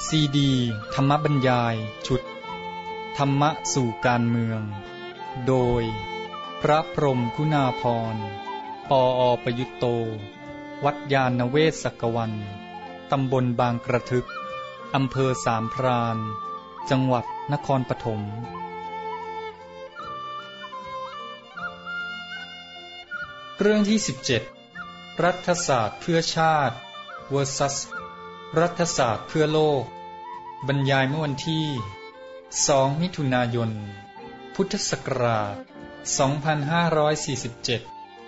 ซีดีธรรมบรรยายชุดธรรมะสู่การเมืองโดยพระพรหมคุณาภรณ์ปอ.ประยุตโตวัดยาณเวศกวันตำบลบางกระทึกอำเภอสามพรานจังหวัดนครปฐมเรื่องที่17รัฐศาสตร์เพื่อชาติ vs รัฐศาสตร์เพื่อโลกบรรยายเมื่อวันที่2มิถุนายนพุทธศักราช2547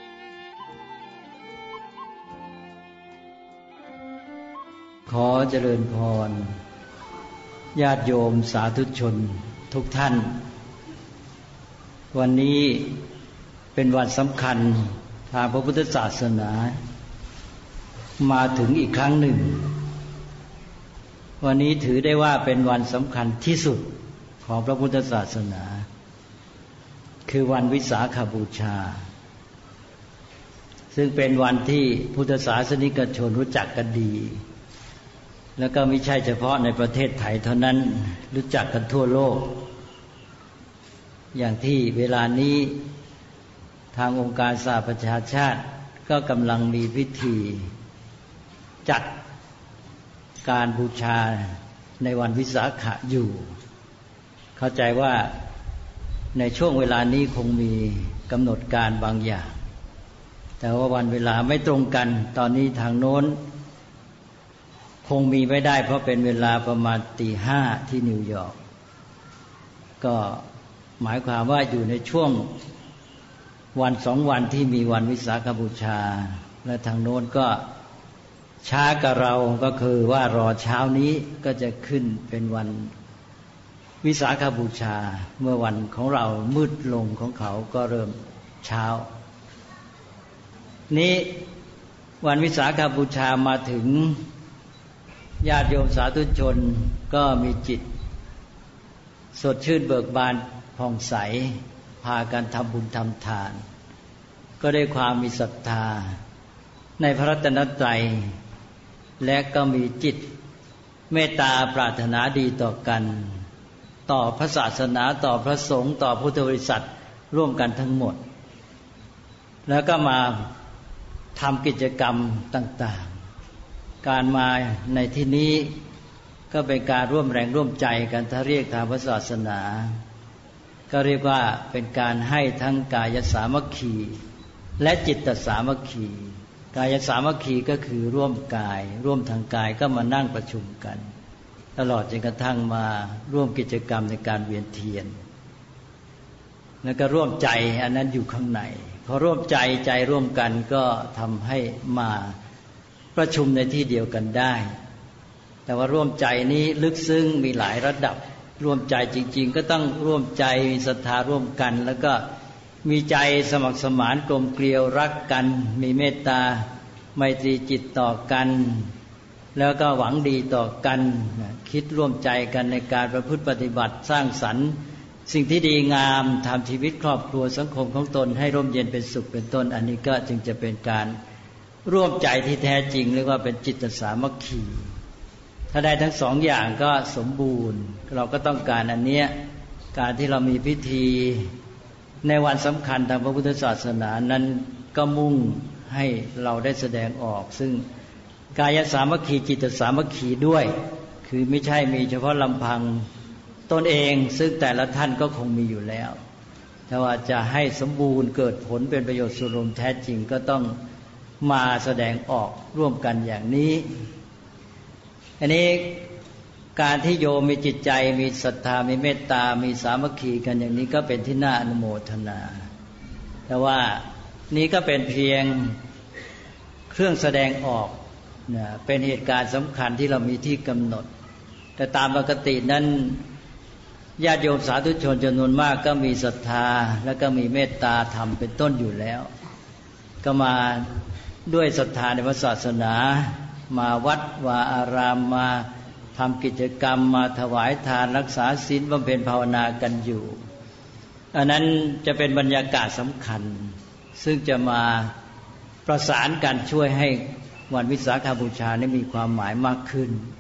ขอเจริญพรญาติโยมสาธุชนทุกท่านวันนี้เป็นวันสำคัญทางพระพุทธศาสนามาถึงอีกครั้งหนึ่งวันนี้ถือได้ว่าเป็นวันสำคัญที่สุดของพระพุทธศาสนาคือวันวิสาขบูชาซึ่งเป็นวันที่พุทธศาสนิกชนรู้จักกันดีแล้วก็ไม่ใช่เฉพาะในประเทศไทยเท่านั้นรู้จักกันทั่วโลกอย่างที่เวลานี้ทางองค์การสหประชาชาติก็กำลังมีพิธีจัดการบูชาในวันวิสาขะอยู่เข้าใจว่าในช่วงเวลานี้คงมีกำหนดการบางอย่างแต่ว่าวันเวลาไม่ตรงกันตอนนี้ทางโน้นคงมีไม่ได้เพราะเป็นเวลาประมาณ 5:00 ที่นิวยอร์กก็หมายความว่าอยู่ในช่วงวัน2 วันที่มีวันวิสาขบูชาและทางโน้นก็ช้ากับเราก็คือว่ารอเช้านี้ก็จะขึ้นเป็นวันวิสาขบูชาเมื่อวันของเรามืดลงของเขาก็เริ่มเช้านี้วันวิสาขบูชามาถึงญาติโยมสาธุชนก็มีจิตสดชื่นเบิกบานผ่องใสพากันทำบุญทำทานก็ได้ความมีศรัทธาในพระรัตนตรัยและก็มีจิตเมตตาปรารถนาดีต่อกันต่อพระศาสนาต่อพระสงฆ์ต่อพุทธบริษัทร่วมกันทั้งหมดแล้วก็มาทำกิจกรรมต่างๆการมาในที่นี้ก็เป็นการร่วมแรงร่วมใจกันถ้าเรียกทางพระศาสนาก็เรียกว่าเป็นการให้ทั้งกายสามัคคีและจิตสามัคคีกายสามัคคีก็คือร่วมกายร่วมทางกายก็มานั่งประชุมกันตลอดจนกระทั่งมาร่วมกิจกรรมในการเวียนเทียนแล้วก็ร่วมใจอันนั้นอยู่ข้างในพอร่วมใจร่วมกันก็ทำให้มาประชุมในที่เดียวกันได้แต่ว่าร่วมใจนี้ลึกซึ้งมีหลายระดับร่วมใจจริงๆก็ต้องร่วมใจมีศรัทธาร่วมกันแล้วก็มีใจสมัครสมานกลมเกลียวรักกันมีเมตตาไมตรีจิตต่อกันแล้วก็หวังดีต่อกันคิดร่วมใจกันในการประพฤติปฏิบัติสร้างสรรค์สิ่งที่ดีงามทำชีวิตครอบครัวสังคมของตนให้ร่มเย็นเป็นสุขเป็นต้นอันนี้ก็จึงจะเป็นการร่วมใจที่แท้จริงเรียกว่าเป็นจิตสามัคคีถ้าได้ทั้งสองอย่างก็สมบูรณ์เราก็ต้องการอันเนี้ยการที่เรามีพิธีในวันสำคัญทางพระพุทธศาสนานั้นก็มุ่งให้เราได้แสดงออกซึ่งกายสามัคคีจิตสามัคคีด้วยคือไม่ใช่มีเฉพาะลำพังตนเองซึ่งแต่ละท่านก็คงมีอยู่แล้วแต่ว่าจะให้สมบูรณ์เกิดผลเป็นประโยชน์ส่วนรวมแท้จริงก็ต้องมาแสดงออกร่วมกันอย่างนี้อันนี้การที่โยมมีจิตใจมีศรัทธามีเมตตามีสามัคคีกันอย่างนี้ก็เป็นที่น่าอนุโมทนาแต่ว่านี้ก็เป็นเพียงเครื่องแสดงออกนะเป็นเหตุการณ์สำคัญที่เรามีที่กำหนดแต่ตามปกตินั้นญาติโยมสาธุชนจำนวนมากก็มีศรัทธาแล้วก็มีเมตตาธรรมเป็นต้นอยู่แล้วก็มาด้วยศรัทธาในพระศาสนามาวัดวาอารามมาทำกิจกรรมมาถวายทานรักษาศีลบำเพ็ญภาวนากันอยู่อันนั้นจะเป็นบรรยากาศสำคัญซึ่งจะมาประสานกันช่วยให้วันวิสาขบูชานี้มีความหมายมากขึ้น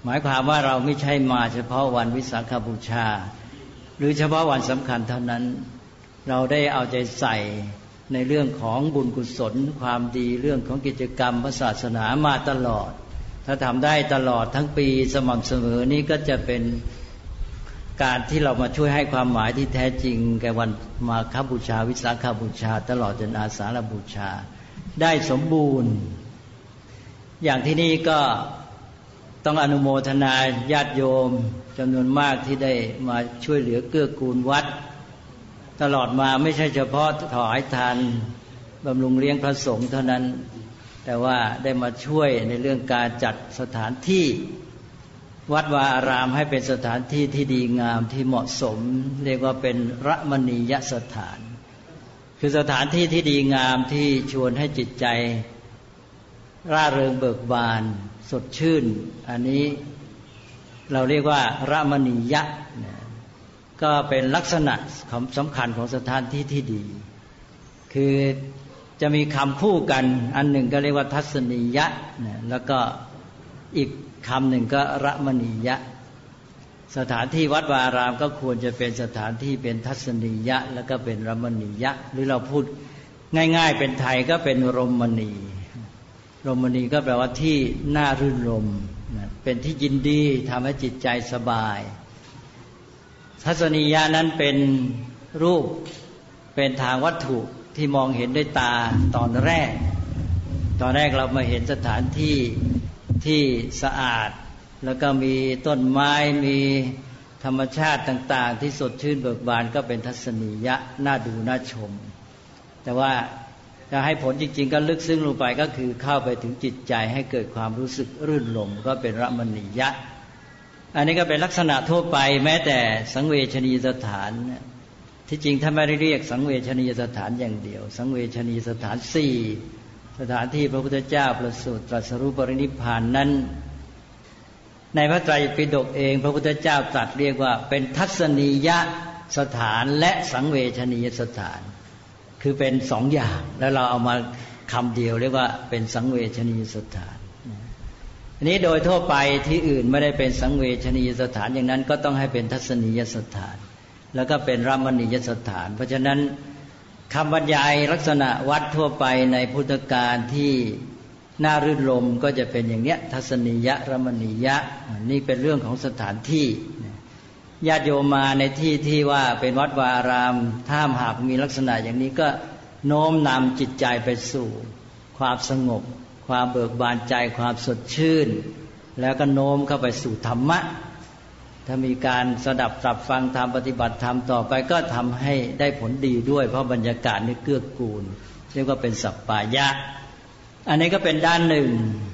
หมายความว่าเราไม่ใช่มาเฉพาะวันวิสาขบูชาหรือเฉพาะวันสำคัญเท่านั้นเราได้เอาใจใส่ในเรื่องของบุญกุศลความดีเรื่องของกิจกรรมพระศาสนามาตลอดถ้าทำได้ตลอดทั้งปีสม่ำเสมอนี้ก็จะเป็นการที่เรามาช่วยให้ความหมายที่แท้จริงแก่วันมาฆบูชาวิสาขบูชาตลอดจนอาสาฬบูชาได้สมบูรณ์อย่างที่นี่ก็ต้องอนุโมทนาญาติโยมจำนวนมากที่ได้มาช่วยเหลือเกื้อกูลวัดตลอดมาไม่ใช่เฉพาะถวายทานบำรุงเลี้ยงพระสงฆ์เท่านั้นแต่ว่าได้มาช่วยในเรื่องการจัดสถานที่วัดวาอารามให้เป็นสถานที่ที่ดีงามที่เหมาะสมเรียกว่าเป็นระมณียสถานคือสถานที่ที่ดีงามที่ชวนให้จิตใจร่าเริงเบิกบานสดชื่นอันนี้เราเรียกว่าระมณียะก็เป็นลักษณะสำคัญของสถานที่ที่ดีคือจะมีคำคู่กันอันหนึ่งก็เรียกว่าทัศนียะแล้วก็อีกคำหนึ่งก็ระมณียะสถานที่วัดวาอารามก็ควรจะเป็นสถานที่เป็นทัศนียะแล้วก็เป็นระมณียะหรือเราพูดง่ายๆเป็นไทยก็เป็นรมณีรมณีก็แปลว่าที่น่ารื่นรมเป็นที่ยินดีทำให้จิตใจสบายทัศนียะนั้นเป็นรูปเป็นทางวัตถุที่มองเห็นด้วยตาตอนแรกเรามาเห็นสถานที่ที่สะอาดแล้วก็มีต้นไม้มีธรรมชาติต่างๆที่สดชื่นเบิกบานก็เป็นทัศนียะน่าดูน่าชมแต่ว่าจะให้ผลจริงๆก็ลึกซึ้งลงไปก็คือเข้าไปถึงจิตใจให้เกิดความรู้สึกรื่นรมก็เป็นระมณียะอันนี้ก็เป็นลักษณะทั่วไปแม้แต่สังเวชนียสถานที่จริงถ้าไม่ได้เรียกสังเวชนียสถานอย่างเดียวสังเวชนียสถาน4สถานที่พระพุทธเจ้าประสูติตรัสรู้ปรินิพพานนั้นในพระไตรปิฎกเองพระพุทธเจ้าตรัสเรียกว่าเป็นทัศนียสถานและสังเวชนียสถานคือเป็น2อย่างแล้วเราเอามาคำเดียวเรียกว่าเป็นสังเวชนียสถานอันนี้โดยทั่วไปที่อื่นไม่ได้เป็นสังเวชนียสถานอย่างนั้นก็ต้องให้เป็นทัศนียสถานแล้วก็เป็นระมณียสถานเพราะฉะนั้นคำบรรยายลักษณะวัดทั่วไปในพุทธกาลที่น่ารื่นรมก็จะเป็นอย่างเนี้ยทัศนียะระมณียะนี่เป็นเรื่องของสถานที่ญาติโยมมาในที่ที่ว่าเป็นวัดวาอารามถ้าหากมีลักษณะอย่างนี้ก็โน้มนำจิตใจไปสู่ความสงบความเบิกบานใจความสดชื่นแล้วก็โน้มเข้าไปสู่ธรรมะถ้ามีการสดับตรับฟังธรรมปฏิบัติธรรมต่อไปก็ทำให้ได้ผลดีด้วยเพราะบรรยากาศนี่เกื้อกูลเรียกว่าเป็นสัปปายะอันนี้ก็เป็นด้านหนึ่ง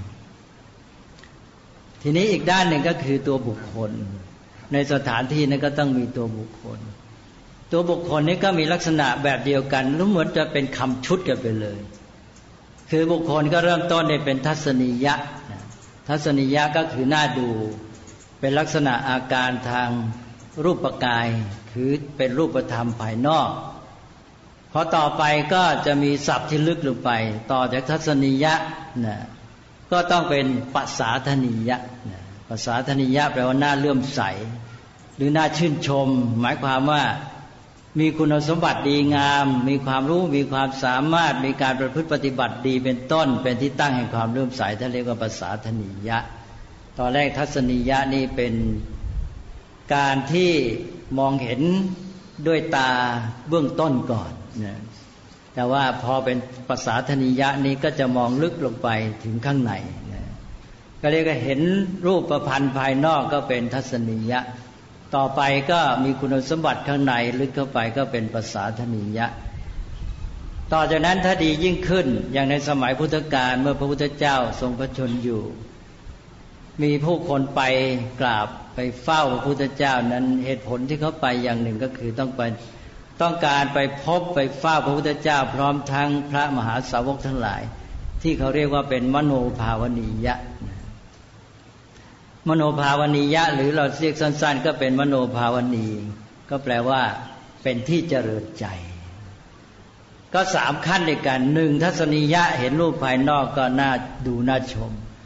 ทีนี้อีกด้านหนึ่งก็คือตัวบุคคลในสถานที่นั้นก็ต้องมีตัวบุคคลนี้ก็มีลักษณะแบบเดียวกันรู้เหมือนจะเป็นคำชุดกันไปเลยคือบุคคลก็เริ่มต้นได้เป็นทัศนียะทัศนียะก็คือหน้าดูเป็นลักษณะอาการทางรูปกายคือเป็นรูปธรรมภายนอกพอต่อไปก็จะมีศัพท์ที่ลึกลงไปต่อจากทัศนียะก็ต้องเป็นปัสสาทนียะปัสสาทนียะแปลว่าน่าเลื่อมใสหรือน่าชื่นชมหมายความว่ามีคุณสมบัติดีงามมีความรู้มีความสามารถมีการประพฤติปฏิบัติดีเป็นต้นเป็นที่ตั้งแห่งความเลื่อมใสท่านเรียกว่าปัสสาทนียะตอนแรกทัศนียะนี่เป็นการที่มองเห็นด้วยตาเบื้องต้นก่อนแต่ว่าพอเป็นปัสสาทนียะนี้ก็จะมองลึกลงไปถึงข้างในก็เรียกว่าเห็นรูปประพันธ์ภายนอกก็เป็นทัศนียะต่อไปก็มีคุณสมบัติข้างในลึกเข้าไปก็เป็นปัสสาทนียะต่อจากนั้นถ้าดียิ่งขึ้นอย่างในสมัยพุทธกาลเมื่อพระพุทธเจ้าทรงพระชนอยู่มีผู้คนไปกราบไปเฝ้าพระพุทธเจ้านั้นเหตุผลที่เขาไปอย่างหนึ่งก็คือต้องการไปพบไปเฝ้าพระพุทธเจ้าพร้อมทั้งพระมหาสาวกทั้งหลายที่เขาเรียกว่าเป็นมโนภาวนียะมโนภาวนียะหรือเราเรียกสั้นๆก็เป็นมโนภาวนีก็แปลว่าเป็นที่เจริญใจก็3ขั้นด้วยกัน1ทัศนียะเห็นรูปภายนอกก็น่าดูน่าชม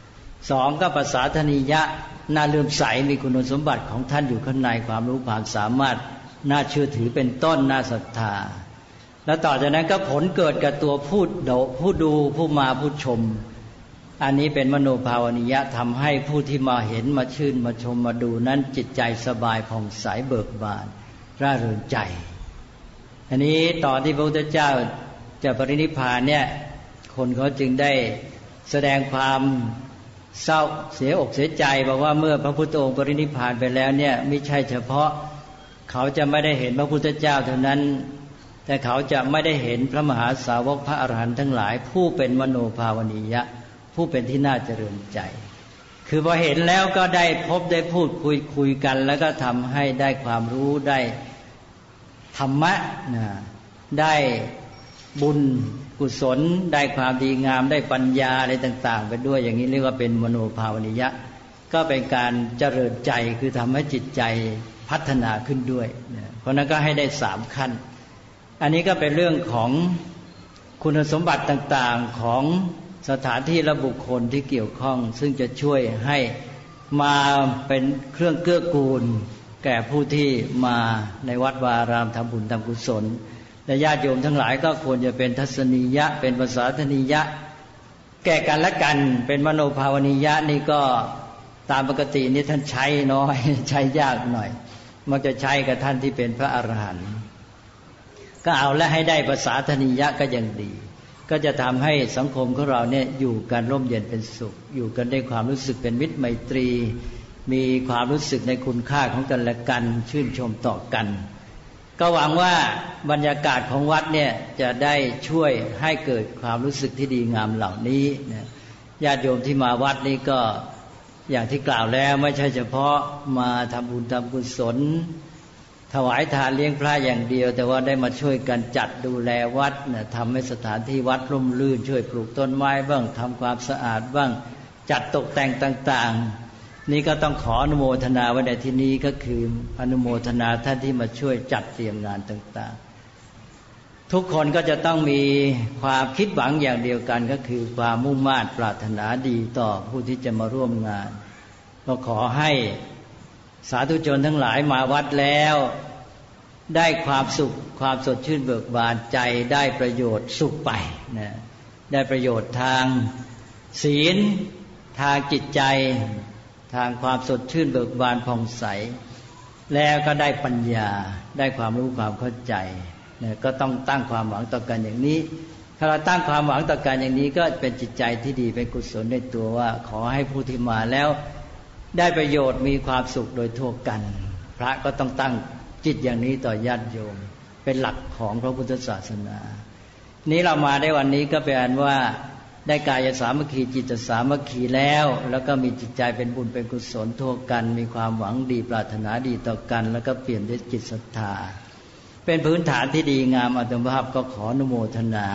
2ก็ภาษาธนิยะน่าเลื่อมใสมีคุณสมบัติของท่านอยู่ข้างในความรู้ความสามารถน่าเชื่อถือเป็นต้นน่าศรัทธาแล้วต่อจากนั้นก็ผลเกิดกับตัวผู้ดูผู้มาผู้ชมอันนี้เป็นมโนภาวนิยะทำให้ผู้ที่มาเห็นมาชื่นมาชมมาดูนั้นจิตใจสบายผ่องใสเบิกบานร่าเริงใจอันนี้ตอนที่พระพุทธเจ้าจะปรินิพพานเนี่ยคนเขาจึงได้แสดงความเศร้าเสียอกเสียใจบอกว่าเมื่อพระพุทธองค์ปรินิพพานไปแล้วเนี่ยไม่ใช่เฉพาะเขาจะไม่ได้เห็นพระพุทธเจ้าเท่านั้นแต่เขาจะไม่ได้เห็นพระมหาสาวกพระอรหันต์ทั้งหลายผู้เป็นมโนภาวนิยะผู้เป็นที่น่าเจริญใจคือพอเห็นแล้วก็ได้พบได้พูดคุยกันแล้วก็ทำให้ได้ความรู้ได้ธรรมะได้บุญกุศลได้ความดีงามได้ปัญญาอะไรต่างๆไปด้วยอย่างนี้เรียกว่าเป็นมโนภาวนิยะก็เป็นการเจริญใจคือทำให้จิตใจพัฒนาขึ้นด้วยเพราะนั้นก็ให้ได้3ขั้นอันนี้ก็เป็นเรื่องของคุณสมบัติต่างๆของสถานที่และบุคคลที่เกี่ยวข้องซึ่งจะช่วยให้มาเป็นเครื่องเกื้อกูลแก่ผู้ที่มาในวัดวาอารามทำบุญทำกุศลและญาติโยมทั้งหลายก็ควรจะเป็นทัศนียะเป็นภาษาธนิยะแก่กันและกันเป็นมโนภาวนิยะนี่ก็ตามปกตินี่ท่านใช้น้อยใช้ยากหน่อยมักจะใช้กับท่านที่เป็นพระอรหันต์ก็เอาและให้ได้ภาษาธนิยะก็ยังดีก็จะทำให้สังคมของเราเนี่ยอยู่กันร่มเย็นเป็นสุขอยู่กันด้วยความรู้สึกเป็นมิตรไมตรีมีความรู้สึกในคุณค่าของกันและกันชื่นชมต่อกันก็หวังว่าบรรยากาศของวัดเนี่ยจะได้ช่วยให้เกิดความรู้สึกที่ดีงามเหล่านี้ญาติโยมที่มาวัดนี้ก็อย่างที่กล่าวแล้วไม่ใช่เฉพาะมาทำบุญทำกุศลถวายทานเลี้ยงพระอย่างเดียวแต่ว่าได้มาช่วยกันจัดดูแลวัดทำให้สถานที่วัดร่มรื่นช่วยปลูกต้นไม้บ้างทำความสะอาดบ้างจัดตกแต่งต่างๆนี่ก็ต้องขออนุโมทนาไว้ในที่นี้ก็คืออนุโมทนาท่านที่มาช่วยจัดเตรียมงานต่างๆทุกคนก็จะต้องมีความคิดหวังอย่างเดียวกันก็คือความมุ่งมั่นปรารถนาดีต่อผู้ที่จะมาร่วมงานก็ขอให้สาธุชนทั้งหลายมาวัดแล้วได้ความสุขความสดชื่นเบิกบานใจได้ประโยชน์สุขไปนะได้ประโยชน์ทางศีลทางจิตใจทางความสดชื่นเบิกบานผ่องใสแล้วก็ได้ปัญญาได้ความรู้ความเข้าใจนะก็ต้องตั้งความหวังต่อกันอย่างนี้ถ้าเราตั้งความหวังต่อกันอย่างนี้ก็เป็นจิตใจที่ดีเป็นกุศลในตัวว่าขอให้ผู้ที่มาแล้วได้ประโยชน์มีความสุขโดยทั่วกันพระก็ต้องตั้งจิตอย่างนี้ต่อญาติโยมเป็นหลักของพระพุทธศาสนานี้เรามาได้วันนี้ก็เป็นอันว่าได้กายสามัคคีจิตสามัคคีแล้วก็มีจิตใจเป็นบุญเป็นกุศลทั่วกันมีความหวังดีปรารถนาดีต่อกันแล้วก็เปลี่ยนด้วยจิตศรัทธาเป็นพื้นฐานที่ดีงามอัตภาพก็ขออนุโมทนา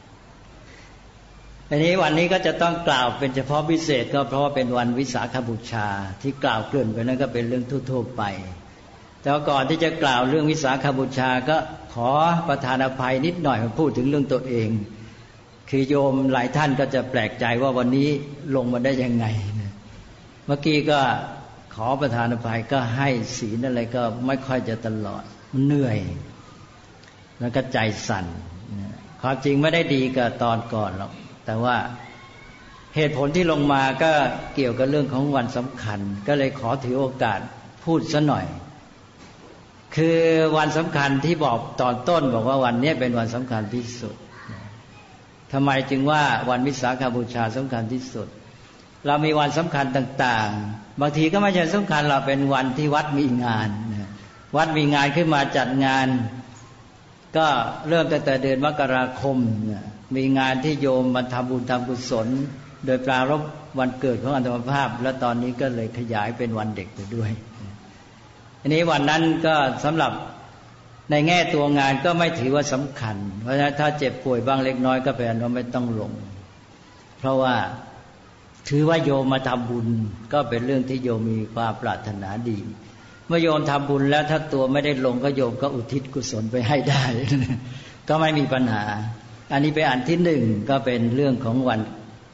อันนี้วันนี้ก็จะต้องกล่าวเป็นเฉพาะพิเศษก็เพราะว่าเป็นวันวิสาขบูชาที่กล่าวเกริ่นไปนั้นก็เป็นเรื่องทั่วๆไปแต่ก่อนที่จะกล่าวเรื่องวิสาขบูชาก็ขอประทานอภัยนิดหน่อยมาพูดถึงเรื่องตัวเองคือโยมหลายท่านก็จะแปลกใจว่าวันนี้ลงมาได้ยังไงเมื่อกี้ก็ขอประทานอภัยก็ให้ศีลอะไรก็ไม่ค่อยจะตลอดมันเหนื่อยแล้วก็ใจสั่นความจริงไม่ได้ดีกับตอนก่อนหรอกแต่ว่าเหตุผลที่ลงมาก็เกี่ยวกับเรื่องของวันสำคัญก็เลยขอถือโอกาสพูดซะหน่อยคือวันสำคัญที่บอกตอนต้นบอกว่าวันนี้เป็นวันสำคัญที่สุดทำไมจึงว่าวันวิสาขบูชาสำคัญที่สุดเรามีวันสำคัญต่างๆบางทีก็ไม่ใช่สำคัญเราเป็นวันที่วัดมีงานวัดมีงานขึ้นมาจัดงานก็เริ่มตั้งแต่เดือนมกราคมมีงานที่โยมมาทำบุญทำกุศลโดยปรารภวันเกิดของอาตมาภาพและตอนนี้ก็เลยขยายเป็นวันเด็กไปด้วยอันนี้วันนั้นก็สำหรับในแง่ตัวงานก็ไม่ถือว่าสำคัญเพราะฉะนั้นถ้าเจ็บป่วยบ้างเล็กน้อยก็แปลว่าไม่ต้องลงเพราะว่าถือว่าโยมมาทำบุญก็เป็นเรื่องที่โยมมีความปรารถนาดีเมื่อโยมทำบุญแล้วถ้าตัวไม่ได้ลงก็โยมก็อุทิศกุศลไปให้ได้ ก็ไม่มีปัญหาอันนี้เป็นอันที่หนึ่งก็เป็นเรื่องของวัน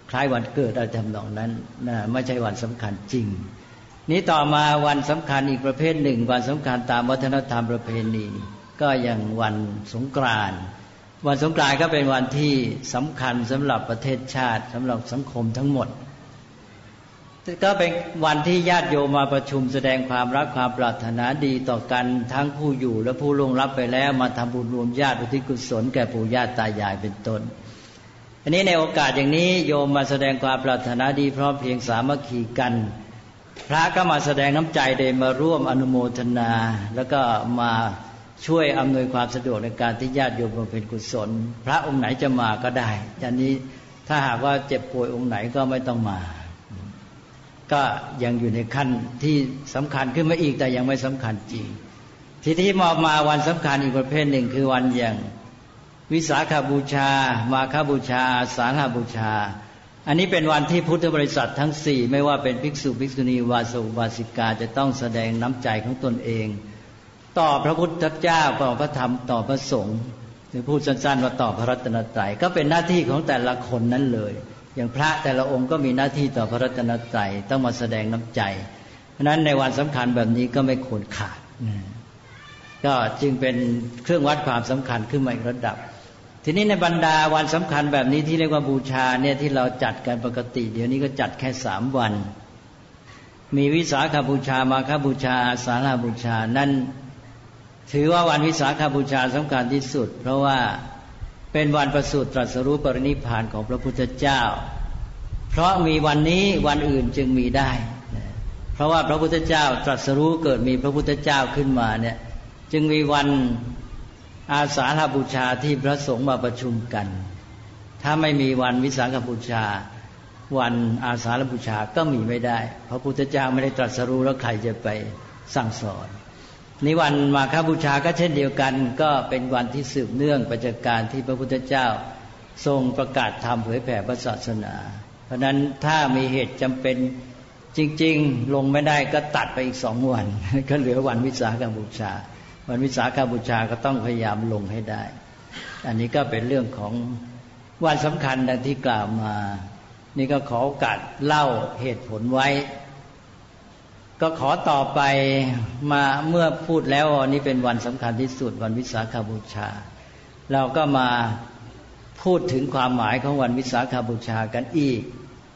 คล้ายวันเกิดอะไรทำนองนั้นนะไม่ใช่วันสำคัญจริงนี้ต่อมาวันสำคัญอีกประเภทหนึ่งวันสำคัญตามวัฒนธรรมประเพณีก็อย่างวันสงกรานต์วันสงกรานต์ก็เป็นวันที่สำคัญสำหรับประเทศชาติสำหรับสังคมทั้งหมดก็เป็นวันที่ญาติโยมมาประชุมแสดงความรักความปรารถนาดีต่อกันทั้งผู้อยู่และผู้ล่วงลับไปแล้วมาทำบุญรวมญาติอุทิศกุศลแก่ปู่ย่าตายายเป็นต้นอันนี้ในโอกาสอย่างนี้โยมมาแสดงความปรารถนาดีพร้อมเพรียงสามัคคีกันพระก็มาแสดงน้ำใจได้มาร่วมอนุโมทนาแล้วก็มาช่วยอำนวยความสะดวกในการที่ญาติโยมบำเพ็ญกุศลพระองค์ไหนจะมาก็ได้อย่างนี้ถ้าหากว่าเจ็บป่วยองค์ไหนก็ไม่ต้องมาก็ยังอยู่ในขั้นที่สำคัญขึ้นมาอีกแต่ยังไม่สำคัญจริงที่มาวันสำคัญอีกประเภทหนึ่งคือวันอย่างวิสาขบูชามาฆบูชาสาฬหบูชาอันนี้เป็นวันที่พุทธบริษัททั้งสี่ไม่ว่าเป็นภิกษุภิกษุณีวาสกวาสิกาจะต้องแสดงน้ำใจของตนเองต่อพระพุทธเจ้าต่อพระธรรมต่อพระสงฆ์หรือพูดสั้นๆว่าต่อพระรัตนตรัยก็เป็นหน้าที่ของแต่ละคนนั้นเลยอย่างพระแต่ละองค์ก็มีหน้าที่ต่อพระรัตนตรัยต้องมาแสดงน้ำใจเพราะฉะนั้นในวันสำคัญแบบนี้ก็ไม่ควรขาดก็จึงเป็นเครื่องวัดความสำคัญขึ้นมาอีกระดับทีนี้ในบรรดาวันสำคัญแบบนี้ที่เรียกว่าบูชาเนี่ยที่เราจัดกันปกติเดี๋ยวนี้ก็จัดแค่3 วันมีวิสาขบูชามาฆบูชาอาสาฬหบูชานั่นถือว่าวันวิสาขบูชาสำคัญที่สุดเพราะว่าเป็นวันประสูติตรัสรู้ปรินิพพานของพระพุทธเจ้าเพราะมีวันนี้วันอื่นจึงมีได้เพราะว่าพระพุทธเจ้าตรัสรู้เกิดมีพระพุทธเจ้าขึ้นมาเนี่ยจึงมีวันอาสาฬหบูชาที่พระสงฆ์มาประชุมกันถ้าไม่มีวันวิสาขบูชาวันอาสาฬบูชาก็มีไม่ได้พระพุทธเจ้าไม่ได้ตรัสรู้แล้วใครจะไปสั่งสอนในวันมาฆบูชาก็เช่นเดียวกันก็เป็นวันที่สืบเนื่องไปจากการที่พระพุทธเจ้าทรงประกาศธรรมเผยแผ่พระศาสนาเพราะนั้นถ้ามีเหตุจำเป็นจริงๆลงไม่ได้ก็ตัดไปอีก2 วันก็เหลือวันวิสาขบูชาวันวิสาขบูชาก็ต้องพยายามลงให้ได้อันนี้ก็เป็นเรื่องของวันสำคัญดังที่กล่าวมานี่ก็ขอโอกาสเล่าเหตุผลไว้ก็ขอต่อไปมาเมื่อพูดแล้วนี่เป็นวันสำคัญที่สุดวันวิสาขบูชาเราก็มาพูดถึงความหมายของวันวิสาขบูชากันอีก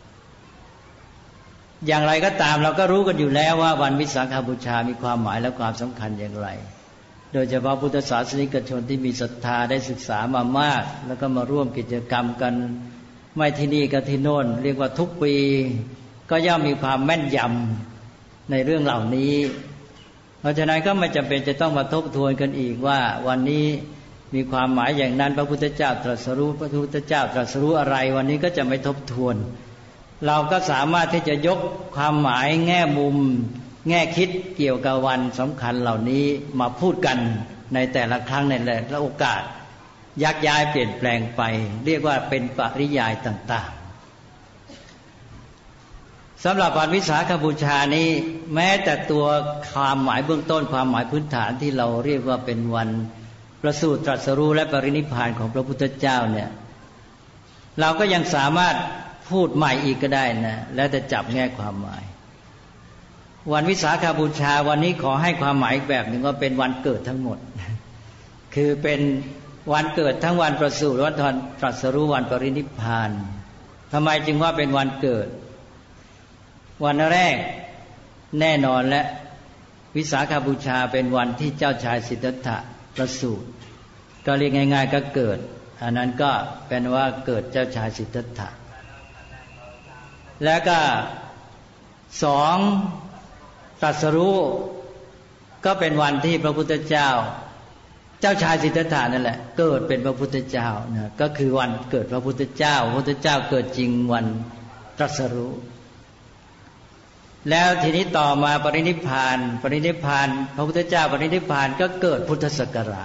อย่างไรก็ตามเราก็รู้กันอยู่แล้วว่าวันวิสาขบูชามีความหมายและความสำคัญอย่างไรโดยเฉพาะพุทธศาสนิกชนที่มีศรัทธาได้ศึกษามามากแล้วก็มาร่วมกิจกรรมกันไม่ที่นี่ก็ที่โน่นเรียกว่าทุกปีก็ย่อมมีความแม่นยำในเรื่องเหล่านี้เพราะฉะนั้นก็ไม่จำเป็นจะต้องมาทบทวนกันอีกว่าวันนี้มีความหมายอย่างนั้นพระพุทธเจ้าตรัสรู้พระพุทธเจ้าตรัสรู้อะไรวันนี้ก็จะไม่ทบทวนเราก็สามารถที่จะยกความหมายแง่มุมแง่คิดเกี่ยวกับวันสำคัญเหล่านี้มาพูดกันในแต่ละครั้งในแต่ละโอกาสยักย้ายเปลี่ยนแปลงไปเรียกว่าเป็นปริยายต่างๆสำหรับวันวิสาขบูชานี้แม้แต่ตัวความหมายเบื้องต้นความหมายพื้นฐานที่เราเรียกว่าเป็นวันประสูติตรัสรู้และปรินิพพานของพระพุทธเจ้าเนี่ยเราก็ยังสามารถพูดใหม่อีกก็ได้นะแล้วแต่จับแง่ความหมายวันวิสาขบูชาวันนี้ขอให้ความหมายอีกแบบหนึ่งว่าเป็นวันเกิดทั้งหมดคือเป็นวันเกิดทั้งวันประสูติวันตรัสรู้วันปรินิพพานทำไมจึงว่าเป็นวันเกิดวันแรกแน่นอนและวิสาขบูชาเป็นวันที่เจ้าชายสิทธัตถะประสูติก็เรียกง่ายๆก็เกิดอันนั้นก็เป็นว่าเกิดเจ้าชายสิทธัตถะแล้วก็2ตรัสรู้ก็เป็นวันที่พระพุทธเจ้าเจ้าชายสิทธัตถะนั่นแหละเกิดเป็นพระพุทธเจ้านะก็คือวันเกิดพระพุทธเจ้าพระพุทธเจ้าเกิดจริงวันตรัสรู้แล้วทีนี้ต่อมาปรินิพพานพระพุทธเจ้าปรินิพพานก็เกิดพุทธศักราช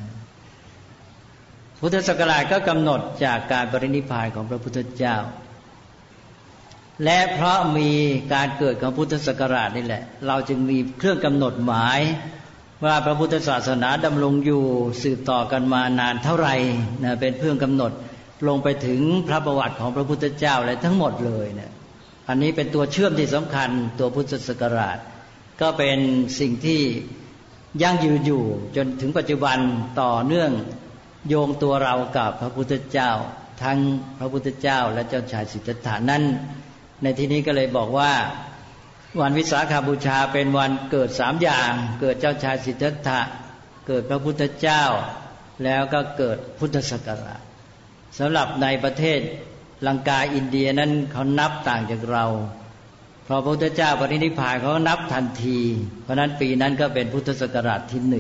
พุทธศักราชก็กำหนดจากการปรินิพพานของพระพุทธเจ้าและเพราะมีการเกิดของพุทธศักราชนี่แหละเราจึงมีเครื่องกำหนดหมายว่าพระพุทธศาสนาดำรงอยู่สืบต่อกันมานานเท่าไหร่นะเป็นเครื่องกำหนดลงไปถึงพระประวัติของพระพุทธเจ้าอะไรทั้งหมดเลยเนี่ยอันนี้เป็นตัวเชื่อมที่สำคัญตัวพุทธศักราชก็เป็นสิ่งที่ยั่งยืนอยู่จนถึงปัจจุบันต่อเนื่องโยงตัวเรากับพระพุทธเจ้าทั้งพระพุทธเจ้าและเจ้าชายสิทธัตถะนั้นในที่นี้ก็เลยบอกว่าวันวิสาขบูชาเป็นวันเกิด3อย่างเกิดเจ้าชายสิทธัตถะเกิดพระพุทธเจ้าแล้วก็เกิดพุทธศักราชสำหรับในประเทศลังกาอินเดียนั้นเขานับต่างจากเราพอพระพุทธเจ้าปรินิพพานเขานับทันทีเพราะนั้นปีนั้นก็เป็นพุทธศักราชที่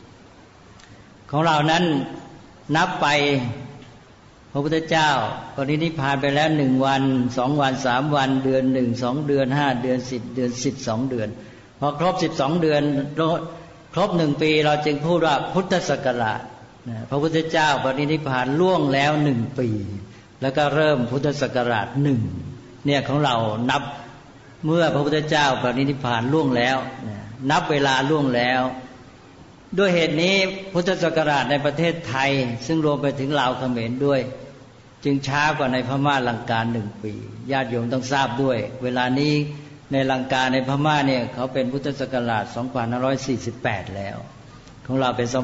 1ของเรานั้นนับไปพระพุทธเจ้าปรินิพพานไปแล้ว1วัน2วัน3วันเดือน1 2เดือน5เดือน10เดือน12เดือนพอครบ12เดือนครบ1ปีเราจึงพูดว่าพุทธศักราชพระพุทธเจ้าปรินิพพานล่วงแล้ว1ปีแล้วก็เริ่มพุทธศักราช1เนี่ยของเรานับเมื่อพระพุทธเจ้าปรินิพพานล่วงแล้วนับเวลาล่วงแล้วด้วยเหตุนี้พุทธศักราชในประเทศไทยซึ่งรวมไปถึงลาวเขมรด้วยจึงช้ากว่าในพม่าลังกา1ปีญาติโยมต้องทราบด้วยเวลานี้ในลังกาในพม่าเนี่ยเขาเป็นพุทธศักราช2548แล้วของเราเป็น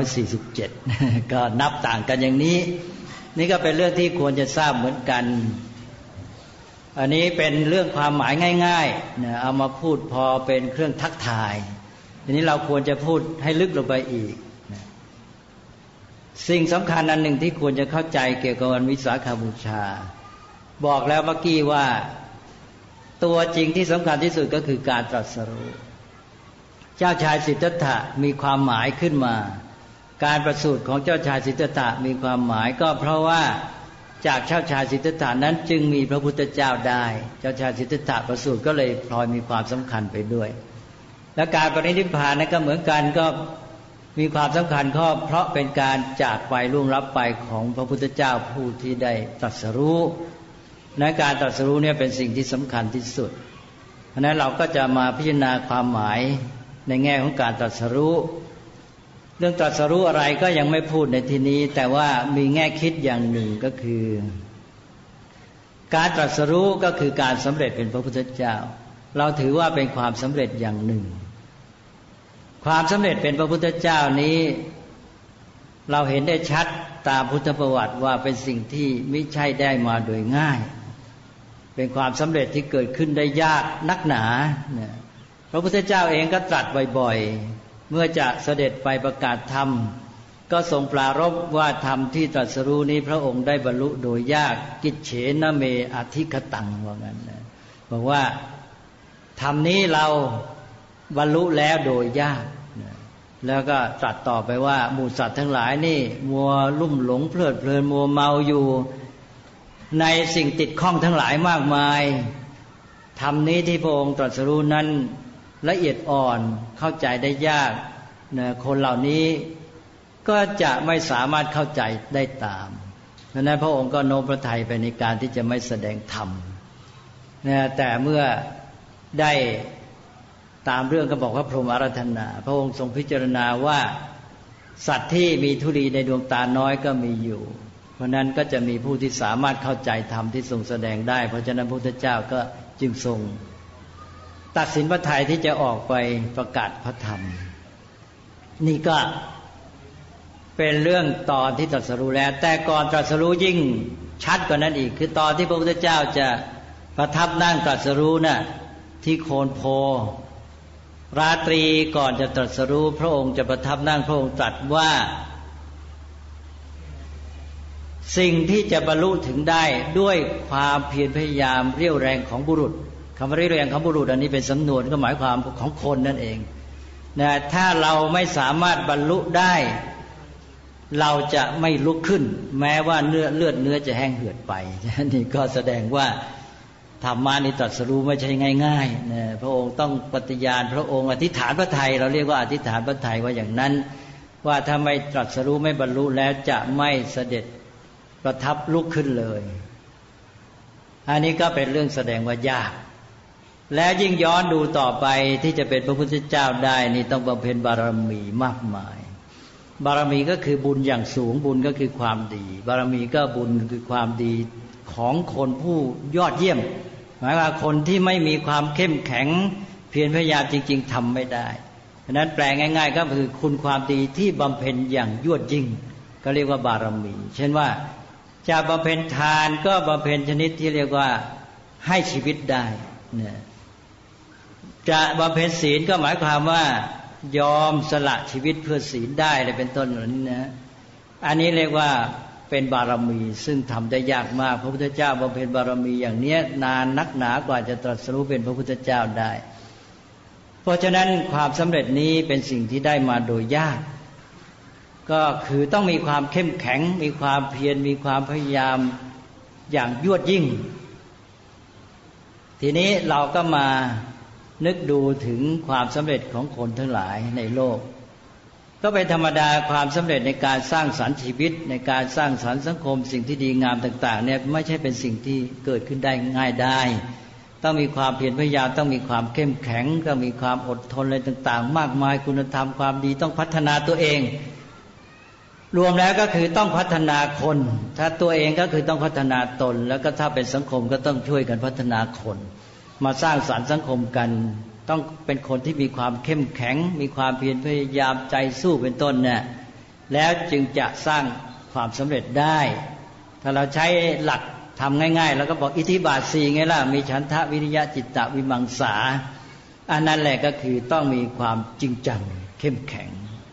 2547ก็นับต่างกันอย่างนี้นี่ก็เป็นเรื่องที่ควรจะทราบเหมือนกันอันนี้เป็นเรื่องความหมายง่ายๆนะเอามาพูดพอเป็นเครื่องทักทายทีนี้เราควรจะพูดให้ลึกลงไปอีกนะสิ่งสำคัญอันหนึ่งที่ควรจะเข้าใจเกี่ยวกับวันวิสาขบูชาบอกแล้วเมื่อกี้ว่าตัวจริงที่สำคัญที่สุดก็คือการตรัสรู้เจ้าชายสิทธัตถะมีความหมายขึ้นมาการประสูติของเจ้าชายสิทธัตถะมีความหมายก็เพราะว่าจากเจ้าชายสิทธัตถะนั้นจึงมีพระพุทธเจ้าได้เจ้าชายสิทธัตถะประสูติก็เลยพลอยมีความสำคัญไปด้วยและการปรินิพพานนั้นก็เหมือนกันก็มีความสำคัญก็เพราะเป็นการจากไปล่วงลับไปของพระพุทธเจ้าผู้ที่ได้ตรัสรู้ในการตรัสรู้เนี่ยเป็นสิ่งที่สำคัญที่สุดเพราะนั้นเราก็จะมาพิจารณาความหมายในแง่ของการตรัสรู้เรื่องตรัสรู้อะไรก็ยังไม่พูดในที่นี้แต่ว่ามีแง่คิดอย่างหนึ่งก็คือการตรัสรู้ก็คือการสำเร็จเป็นพระพุทธเจ้าเราถือว่าเป็นความสำเร็จอย่างหนึ่งความสำเร็จเป็นพระพุทธเจ้านี้เราเห็นได้ชัดตามพุทธประวัติว่าเป็นสิ่งที่ไม่ใช่ได้มาโดยง่ายเป็นความสำเร็จที่เกิดขึ้นได้ยากนักหนาพระพุทธเจ้าเองก็ตรัสบ่อยๆเมื่อจะเสด็จไปประกาศธรรมก็ทรงปรารภว่าธรรมที่ตรัสรู้นี้พระองค์ได้บรรลุโดยยากกิจเฉนะเมอธิคตังว่างั้นนะบอกว่าธรรมนี้เราบรรลุแล้วโดยยากแล้วก็ตรัสต่อไปว่าหมู่สัตว์ทั้งหลายนี่มัวลุ่มหลงเพลิดเพลินมัวเมาอยู่ในสิ่งติดข้องทั้งหลายมากมายธรรมนี้ที่พระองค์ตรัสรู้นั้นละเอียดอ่อนเข้าใจได้ยากนะคนเหล่านี้ก็จะไม่สามารถเข้าใจได้ตามเพราะนั้นพระองค์ก็โน้มพระทัยไปในการที่จะไม่แสดงธรรมนะแต่เมื่อได้ตามเรื่องก็บอกว่าพรหมอาราธนาพระองค์ทรงพิจารณาว่าสัตว์ที่มีธุลีในดวงตาน้อยก็มีอยู่เพราะนั้นก็จะมีผู้ที่สามารถเข้าใจธรรมที่ทรงแสดงได้เพราะฉะนั้นพระพุทธเจ้าก็จึงทรงตัดสินพระทัยที่จะออกไปประกาศพระธรรมนี่ก็เป็นเรื่องตอนที่ตรัสรู้แล้วแต่ก่อนตรัสรู้ยิ่งชัดกว่านั้นอีกคือตอนที่พระพุทธเจ้าจะประทับนั่งตรัสรู้น่ะที่โคนโพราตรีก่อนจะตรัสรู้พระองค์จะประทับนั่งพระองค์ตรัสว่าสิ่งที่จะบรรลุถึงได้ด้วยความเพียรพยายามเรี่ยวแรงของบุรุษคำว่าเรี่ยวแรงของบุรุษอันนี้เป็นสำนวนก็หมายความของคนนั่นเองนะถ้าเราไม่สามารถบรรลุได้เราจะไม่ลุกขึ้นแม้ว่าเลือดเนื้อจะแห้งเหือดไปนี่ก็แสดงว่าธรรมะนี่ตรัสรู้ไม่ใช่ง่ายๆนะพระองค์ต้องปฏิญาณพระองค์อธิษฐานพระทัยเราเรียกว่าอธิษฐานพระทัยว่าอย่างนั้นว่าถ้าไม่ตรัสรู้ไม่บรรลุแล้วจะไม่เสด็จประทับลุกขึ้นเลยอันนี้ก็เป็นเรื่องแสดงว่ายากและยิ่งย้อนดูต่อไปที่จะเป็นพระพุทธเจ้าได้นี่ต้องบำเพ็ญบารมีมากมายบารมีก็คือบุญอย่างสูงบุญก็คือความดีบารมีก็บุญคือความดีของคนผู้ยอดเยี่ยมหมายว่าคนที่ไม่มีความเข้มแข็งเพียรพยายามจริงๆทำไม่ได้ฉะนั้นแปลง่ายๆก็คือคุณความดีที่บำเพ็ญอย่างยวดยิ่งก็เรียกว่าบารมีเช่นว่าจะบำเพ็ญทานก็บำเพ็ญชนิดที่เรียกว่าให้ชีวิตได้เนี่ยจะบำเพ็ญศีลก็หมายความว่ายอมสละชีวิตเพื่อศีลได้เลยเป็นต้นเหล่านี้นะอันนี้เรียกว่าเป็นบารมีซึ่งทำได้ยากมากพระพุทธเจ้าบำเพ็ญบารมีอย่างนี้นานนักหนากว่าจะตรัสรู้เป็นพระพุทธเจ้าได้เพราะฉะนั้นความสำเร็จนี้เป็นสิ่งที่ได้มาโดยยากก็คือต้องมีความเข้มแข็งมีความเพียรมีความพยายามอย่างยวดยิ่งทีนี้เราก็มานึกดูถึงความสำเร็จของคนทั้งหลายในโลกก็เป็นธรรมดาความสำเร็จในการสร้างสรรค์ชีวิตในการสร้างสรรค์สังคมสิ่งที่ดีงามต่างๆเนี่ยไม่ใช่เป็นสิ่งที่เกิดขึ้นได้ง่ายได้ต้องมีความเพียรพยายามต้องมีความเข้มแข็งต้องมีความอดทนอะไรต่างๆมากมายคุณธรรมความดีต้องพัฒนาตัวเองรวมแล้วก็คือต้องพัฒนาคนถ้าตัวเองก็คือต้องพัฒนาตนแล้วก็ถ้าเป็นสังคมก็ต้องช่วยกันพัฒนาคนมาสร้างสรรค์สังคมกันต้องเป็นคนที่มีความเข้มแข็งมีความเพียรพยายามใจสู้เป็นต้นเนี่ยแล้วจึงจะสร้างความสำเร็จได้ถ้าเราใช้หลักทำง่ายๆแล้วก็บอกอิทธิบาท4ไงล่ะมีฉันทะวิริยะจิตตะวิมังสาอันนั้นแหละก็คือต้องมีความจริงจังเข้มแข็ง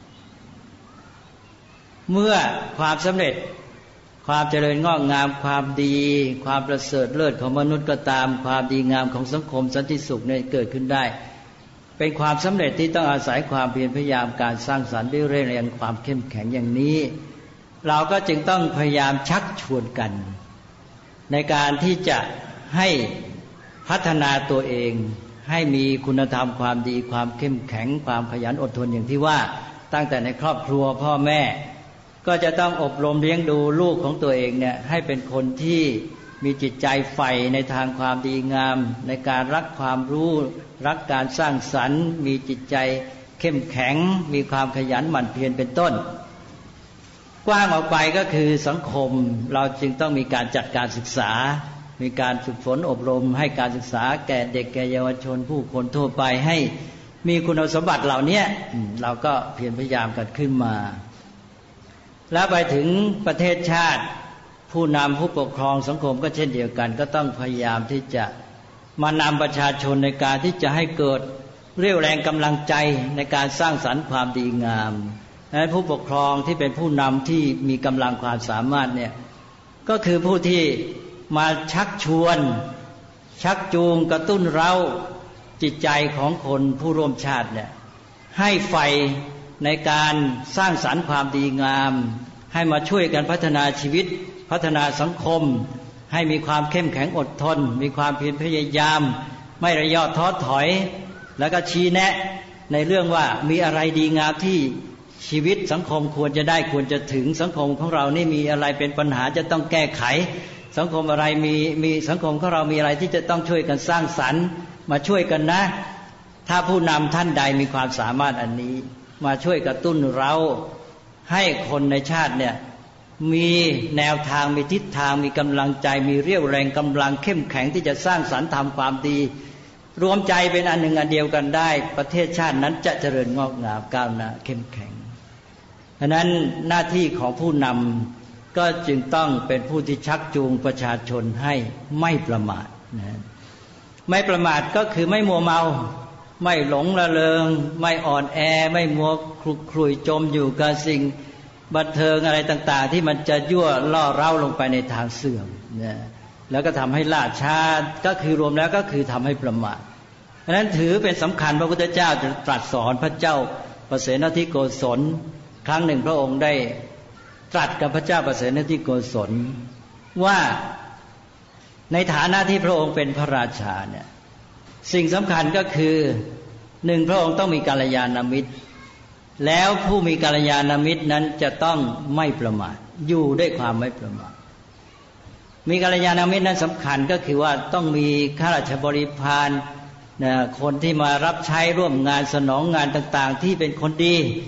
เมื่อความสำเร็จความเจริญงอกงามความดีความประเสริฐเลิศของมนุษย์ก็ตามความดีงามของสังคมสันติสุขเนี่ยเกิดขึ้นได้เป็นความสำเร็จที่ต้องอาศัยความเพียรพยายามการสร้างสรรค์ด้วยเร่งเรียนความเข้มแข็งอย่างนี้เราก็จึงต้องพยายามชักชวนกันในการที่จะให้พัฒนาตัวเองให้มีคุณธรรมความดีความเข้มแข็งความขยันอดทนอย่างที่ว่าตั้งแต่ในครอบครัวพ่อแม่ก็จะต้องอบรมเลี้ยงดูลูกของตัวเองเนี่ยให้เป็นคนที่มีจิตใจใฝ่ในทางความดีงามในการรักความรู้รักการสร้างสรรค์มีจิตใจเข้มแข็งมีความขยันหมั่นเพียรเป็นต้นกว้างออกไปก็คือสังคมเราจึงต้องมีการจัดการศึกษามีการฝึกฝนอบรมให้การศึกษาแก่เด็กแก่เยาวชนผู้คนทั่วไปให้มีคุณสมบัติเหล่านี้เราก็เพียรพยายามกันขึ้นมาแล้วไปถึงประเทศชาติผู้นำผู้ปกครองสังคมก็เช่นเดียวกันก็ต้องพยายามที่จะมานำประชาชนในการที่จะให้เกิดเรี่ยวแรงกำลังใจในการสร้างสรรค์ความดีงามและผู้ปกครองที่เป็นผู้นำที่มีกำลังความสามารถเนี่ยก็คือผู้ที่มาชักชวนชักจูงกระตุ้นเร้าจิตใจของคนผู้ร่วมชาติเนี่ยให้ใฝ่ในการสร้างสรรค์ความดีงามให้มาช่วยกันพัฒนาชีวิตพัฒนาสังคมให้มีความเข้มแข็งอดทนมีความเพียรพยายามไม่ระยะท้อถอยแล้วก็ชี้แนะในเรื่องว่ามีอะไรดีงามที่ชีวิตสังคมควรจะได้ควรจะถึงสังคมของเรานี่มีอะไรเป็นปัญหาจะต้องแก้ไขสังคมอะไรมีสังคมของเรามีอะไรที่จะต้องช่วยกันสร้างสรรค์มาช่วยกันนะถ้าผู้นำท่านใดมีความสามารถอันนี้มาช่วยกระตุ้นเราให้คนในชาติเนี่ยมีแนวทางมีทิศทางมีกำลังใจมีเรี่ยวแรงกำลังเข้มแข็งที่จะสร้างสรรค์ทำความดีรวมใจเป็นอันหนึ่งอันเดียวกันได้ประเทศชาตินั้นจะเจริญงอกงามก้าวหน้าเข้มแข็งฉะนั้นหน้าที่ของผู้นำก็จึงต้องเป็นผู้ที่ชักจูงประชาชนให้ไม่ประมาทนะไม่ประมาทก็คือไม่มัวเมาไม่หลงระเริงไม่อ่อนแอไม่มัวคลุกคลุยจมอยู่กับสิ่งบันเทิงอะไรต่างๆที่มันจะยั่วล่อเร้าลงไปในทางเสื่อมนะแล้วก็ทำให้ล่าช้าก็คือรวมแล้วก็คือทำให้ประมาทฉะนั้นถือเป็นสำคัญพระพุทธเจ้าจะตรัสสอนพระเจ้าประเสนทิโกศลครั้งหนึ่งพระองค์ได้ตรัสกับพระเจ้าประเสนทิโกศลว่าในฐานะที่พระองค์เป็นพระราชาเนี่ยสิ่งสำคัญก็คือหนึ่งพระองค์ต้องมีกัลยาณมิตรแล้วผู้มีกัลยาณมิตรนั้นจะต้องไม่ประมาทอยู่ด้วยความไม่ประมาทมีกัลยาณมิตรนั้นสำคัญก็คือว่าต้องมีข้าราชบริพารคนที่มารับใช้ร่วมงานสนองงานต่างๆที่เป็นคนดี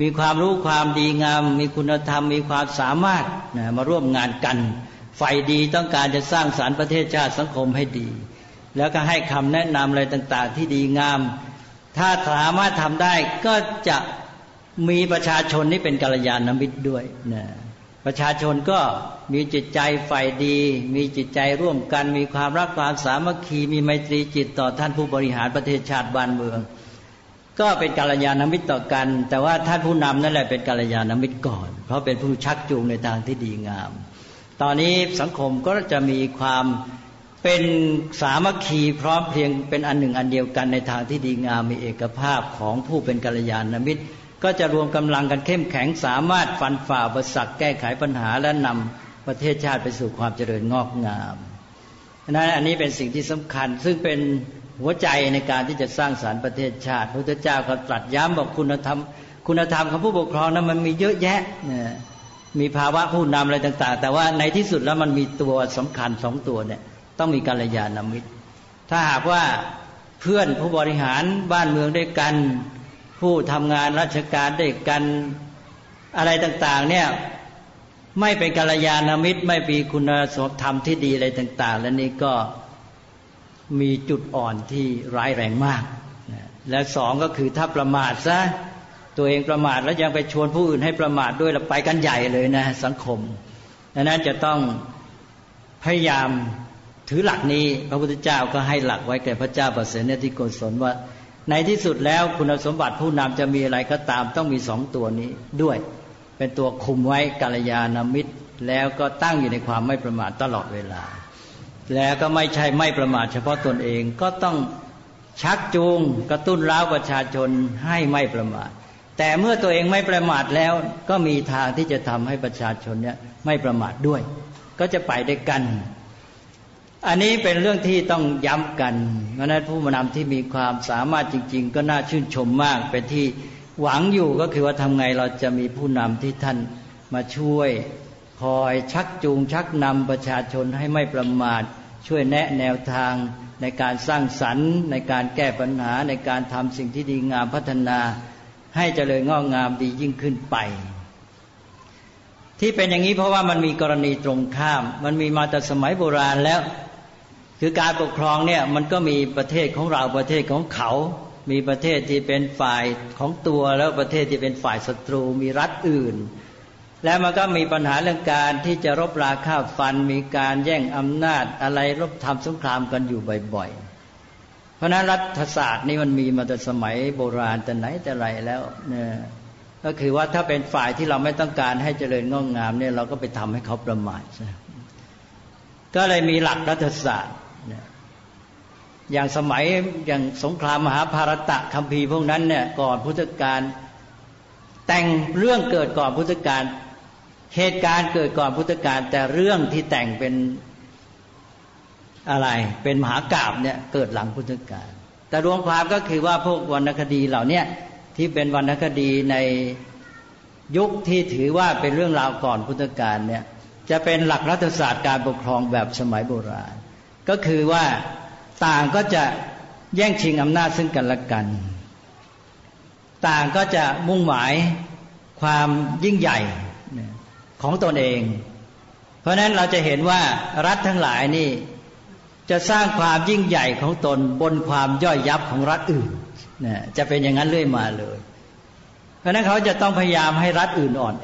มีความรู้ความดีงามมีคุณธรรมมีความสามารถมาร่วมงานกันใฝ่ดีต้องการจะสร้างสรรค์ประเทศชาติสังคมให้ดีแล้วก็ให้คำแนะนำอะไรต่างๆที่ดีงามถ้าสามารถทำได้ก็จะมีประชาชนที่เป็นกัลยาณมิตรด้วยนะประชาชนก็มีจิตใจใฝ่ดีมีจิตใจร่วมกันมีความรักความสามัคคีมีไมตรีจิตต่อท่านผู้บริหารประเทศชาติบ้านเมืองก็เป็นกัลยาณมิตรต่อกันแต่ว่าท่านผู้นำนั่นแหละเป็นกัลยาณมิตรก่อนเพราะเป็นผู้ชักจูงในทางที่ดีงามตอนนี้สังคมก็จะมีความเป็นสามัคคีพร้อมเพรียงเป็นอันหนึ่งอันเดียวกันในทางที่ดีงามมีเอกภาพของผู้เป็นกัลยาณมิตรก็จะรวมกำลังกันเข้มแข็งสามารถฟันฝ่าอุปสรรคแก้ไขปัญหาและนำประเทศชาติไปสู่ความเจริญงอกงามนั้นอันนี้เป็นสิ่งที่สำคัญซึ่งเป็นหัวใจในการที่จะสร้างสรรค์ประเทศชาติพระพุทธเจ้าก็ตรัสย้ำบอกคุณธรรมของผู้ปกครองนั้นมันมีเยอะแยะมีภาวะผู้นำอะไรต่างๆแต่ว่าในที่สุดแล้วมันมีตัวสำคัญสองตัวเนี่ยต้องมีกัลยาณมิตรถ้าหากว่าเพื่อนผู้บริหารบ้านเมืองด้วยกันผู้ทำงานราชการด้วยกันอะไรต่างๆเนี่ยไม่เป็นกัลยาณมิตรไม่มีคุณธรรมที่ดีอะไรต่างๆและนี่ก็มีจุดอ่อนที่ร้ายแรงมากและสองก็คือถ้าประมาทซะตัวเองประมาทแล้วยังไปชวนผู้อื่นให้ประมาทด้วยแล้วไปกันใหญ่เลยนะสังคมดังนั้นจะต้องพยายามถือหลักนี้พระพุทธเจ้าก็ให้หลักไว้แก่พระเจ้าประเสนทิโกศลว่าในที่สุดแล้วคุณสมบัติผู้นำจะมีอะไรก็ตามต้องมีสองตัวนี้ด้วยเป็นตัวคุมไว้กัลยาณมิตรแล้วก็ตั้งอยู่ในความไม่ประมาทตลอดเวลาแล้วก็ไม่ใช่ไม่ประมาทเฉพาะตนเองก็ต้องชักจูงกระตุ้นเร้าประชาชนให้ไม่ประมาทแต่เมื่อตัวเองไม่ประมาทแล้วก็มีทางที่จะทำให้ประชาชนเนี่ยไม่ประมาทด้วยก็จะไปด้วยกันอันนี้เป็นเรื่องที่ต้องย้ำกันเพราะนั้นผู้นำที่มีความสามารถจริงๆก็น่าชื่นชมมากเป็นที่หวังอยู่ก็คือว่าทำไงเราจะมีผู้นำที่ท่านมาช่วยคอยชักจูงชักนำประชาชนให้ไม่ประมาทช่วยแนะแนวทางในการสร้างสรรค์ในการแก้ปัญหาในการทำสิ่งที่ดีงามพัฒนาให้เจริญงอกงามดียิ่งขึ้นไปที่เป็นอย่างนี้เพราะว่ามันมีกรณีตรงข้ามมันมีมาแต่สมัยโบราณแล้วคือการปกครองเนี่ยมันก็มีประเทศของเราประเทศของเขามีประเทศที่เป็นฝ่ายของตัวแล้วประเทศที่เป็นฝ่ายศัตรูมีรัฐอื่นแล้วมันก็มีปัญหาเรื่องการที่จะรบราฆ่าฟันมีการแย่งอำนาจอะไรรบทำสงครามกันอยู่บ่อยๆเพราะนั้นรัฐศาสตร์นี่มันมีมาแต่สมัยโบราณแต่ไหนแต่ไรแล้วเนี่ยก็คือว่าถ้าเป็นฝ่ายที่เราไม่ต้องการให้เจริญงอกงามเนี่ยเราก็ไปทำให้เขาประมาทก็เลยมีหลักรัฐศาสตร์อย่างสมัยอย่างสงครามมหาภารตะคัมภีร์พวกนั้นเนี่ยก่อนพุทธกาลแต่งเรื่องเกิดก่อนพุทธกาลเหตุการณ์เกิดก่อนพุทธกาลแต่เรื่องที่แต่งเป็นอะไรเป็นมหากาพย์เนี่ยเกิดหลังพุทธกาลแต่รวมความก็คือว่าพวกวรรณคดีเหล่านี้ที่เป็นวรรณคดีในยุคที่ถือว่าเป็นเรื่องราวก่อนพุทธกาลเนี่ยจะเป็นหลักรัฐศาสตร์การปกครองแบบสมัยโบราณก็คือว่าต่างก็จะแย่งชิงอำนาจซึ่งกันและกันต่างก็จะมุ่งหมายความยิ่งใหญ่ของตนเองเพราะนั้นเราจะเห็นว่ารัฐทั้งหลายนี่จะสร้างความยิ่งใหญ่ของตนบนความย่อยยับของรัฐอื่นจะเป็นอย่างนั้นเรื่อยมาเลยเพราะนั้นเขาจะต้องพยายามให้รัฐอื่นอ่อนแอ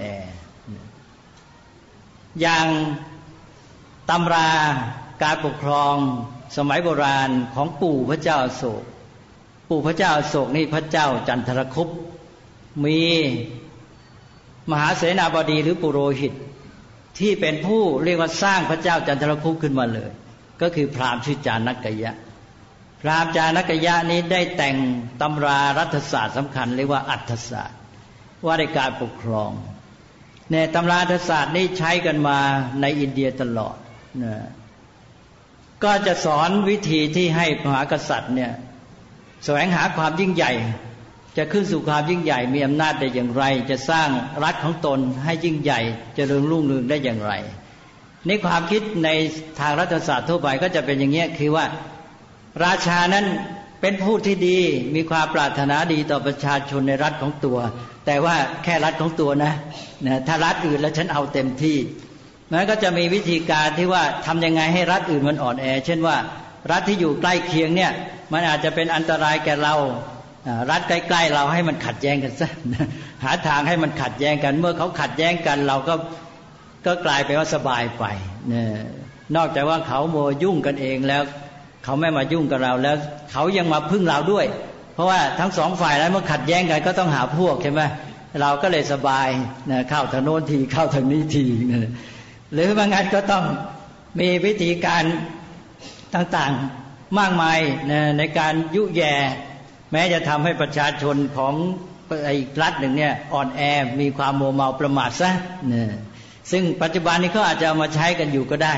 อย่างตำราการปกครองสมัยโบราณของปู่พระเจ้าอโศกปู่พระเจ้าอโศกนี่พระเจ้าจันทรคุปต์มีมหาเสนาบดีหรือปุโรหิตที่เป็นผู้เรียกว่าสร้างพระเจ้าจันทรคุปต์ขึ้นมาเลยก็คือพราหมณ์ชื่อจานักกยะพราหมณ์จานักกยะนี้ได้แต่งตำรารัฐศาสตร์สำคัญเรียกว่าอัฏฐศาสตร์ว่าในการปกครองในตำรารัฐศาสตร์นี้ใช้กันมาในอินเดียตลอดก็จะสอนวิธีที่ให้มหากษัตริย์เนี่ยแสวงหาความยิ่งใหญ่จะขึ้นสู่ความยิ่งใหญ่มีอำนาจได้อย่างไรจะสร้างรัฐของตนให้ยิ่งใหญ่เจริญรุ่งเรืองได้อย่างไรนี่ความคิดในทางรัฐศาสตร์ทั่วไปก็จะเป็นอย่างนี้คือว่าราชานั้นเป็นผู้ที่ดีมีความปรารถนาดีต่อประชาชนในรัฐของตัวแต่ว่าแค่รัฐของตัวนะถ้ารัฐอื่นแล้วฉันเอาเต็มที่นั้นก็จะมีวิธีการที่ว่าทำยังไงให้รัฐอื่นมันอ่อนแอเช่นว่ารัฐที่อยู่ใกล้เคียงเนี่ยมันอาจจะเป็นอันตรายแก่เรารัฐใกล้ๆเราให้มันขัดแย้งกันซะหาทางให้มันขัดแย้งกันเมื่อเขาขัดแย้งกันเราก็กลายเป็นว่าสบายไปนอกจากว่าเขาโมยุ่งกันเองแล้วเขาไม่มายุ่งกับเราแล้วเขายังมาพึ่งเราด้วยเพราะว่าทั้งสองฝ่ายแล้วเมื่อขัดแย้งกันก็ต้องหาพวกใช่ไหมเราก็เลยสบายเข้าทางโน้นทีเข้าทางนี้ทีหรือว่างั้นก็ต้องมีวิธีการต่างๆมากมายในการยุแย่แม้จะทำให้ประชาชนของอีกรัฐหนึ่งเนี่ยอ่อนแอมีความมัวเมาประมาทซะซึ่งปัจจุบันนี้เขาอาจจะเอามาใช้กันอยู่ก็ได้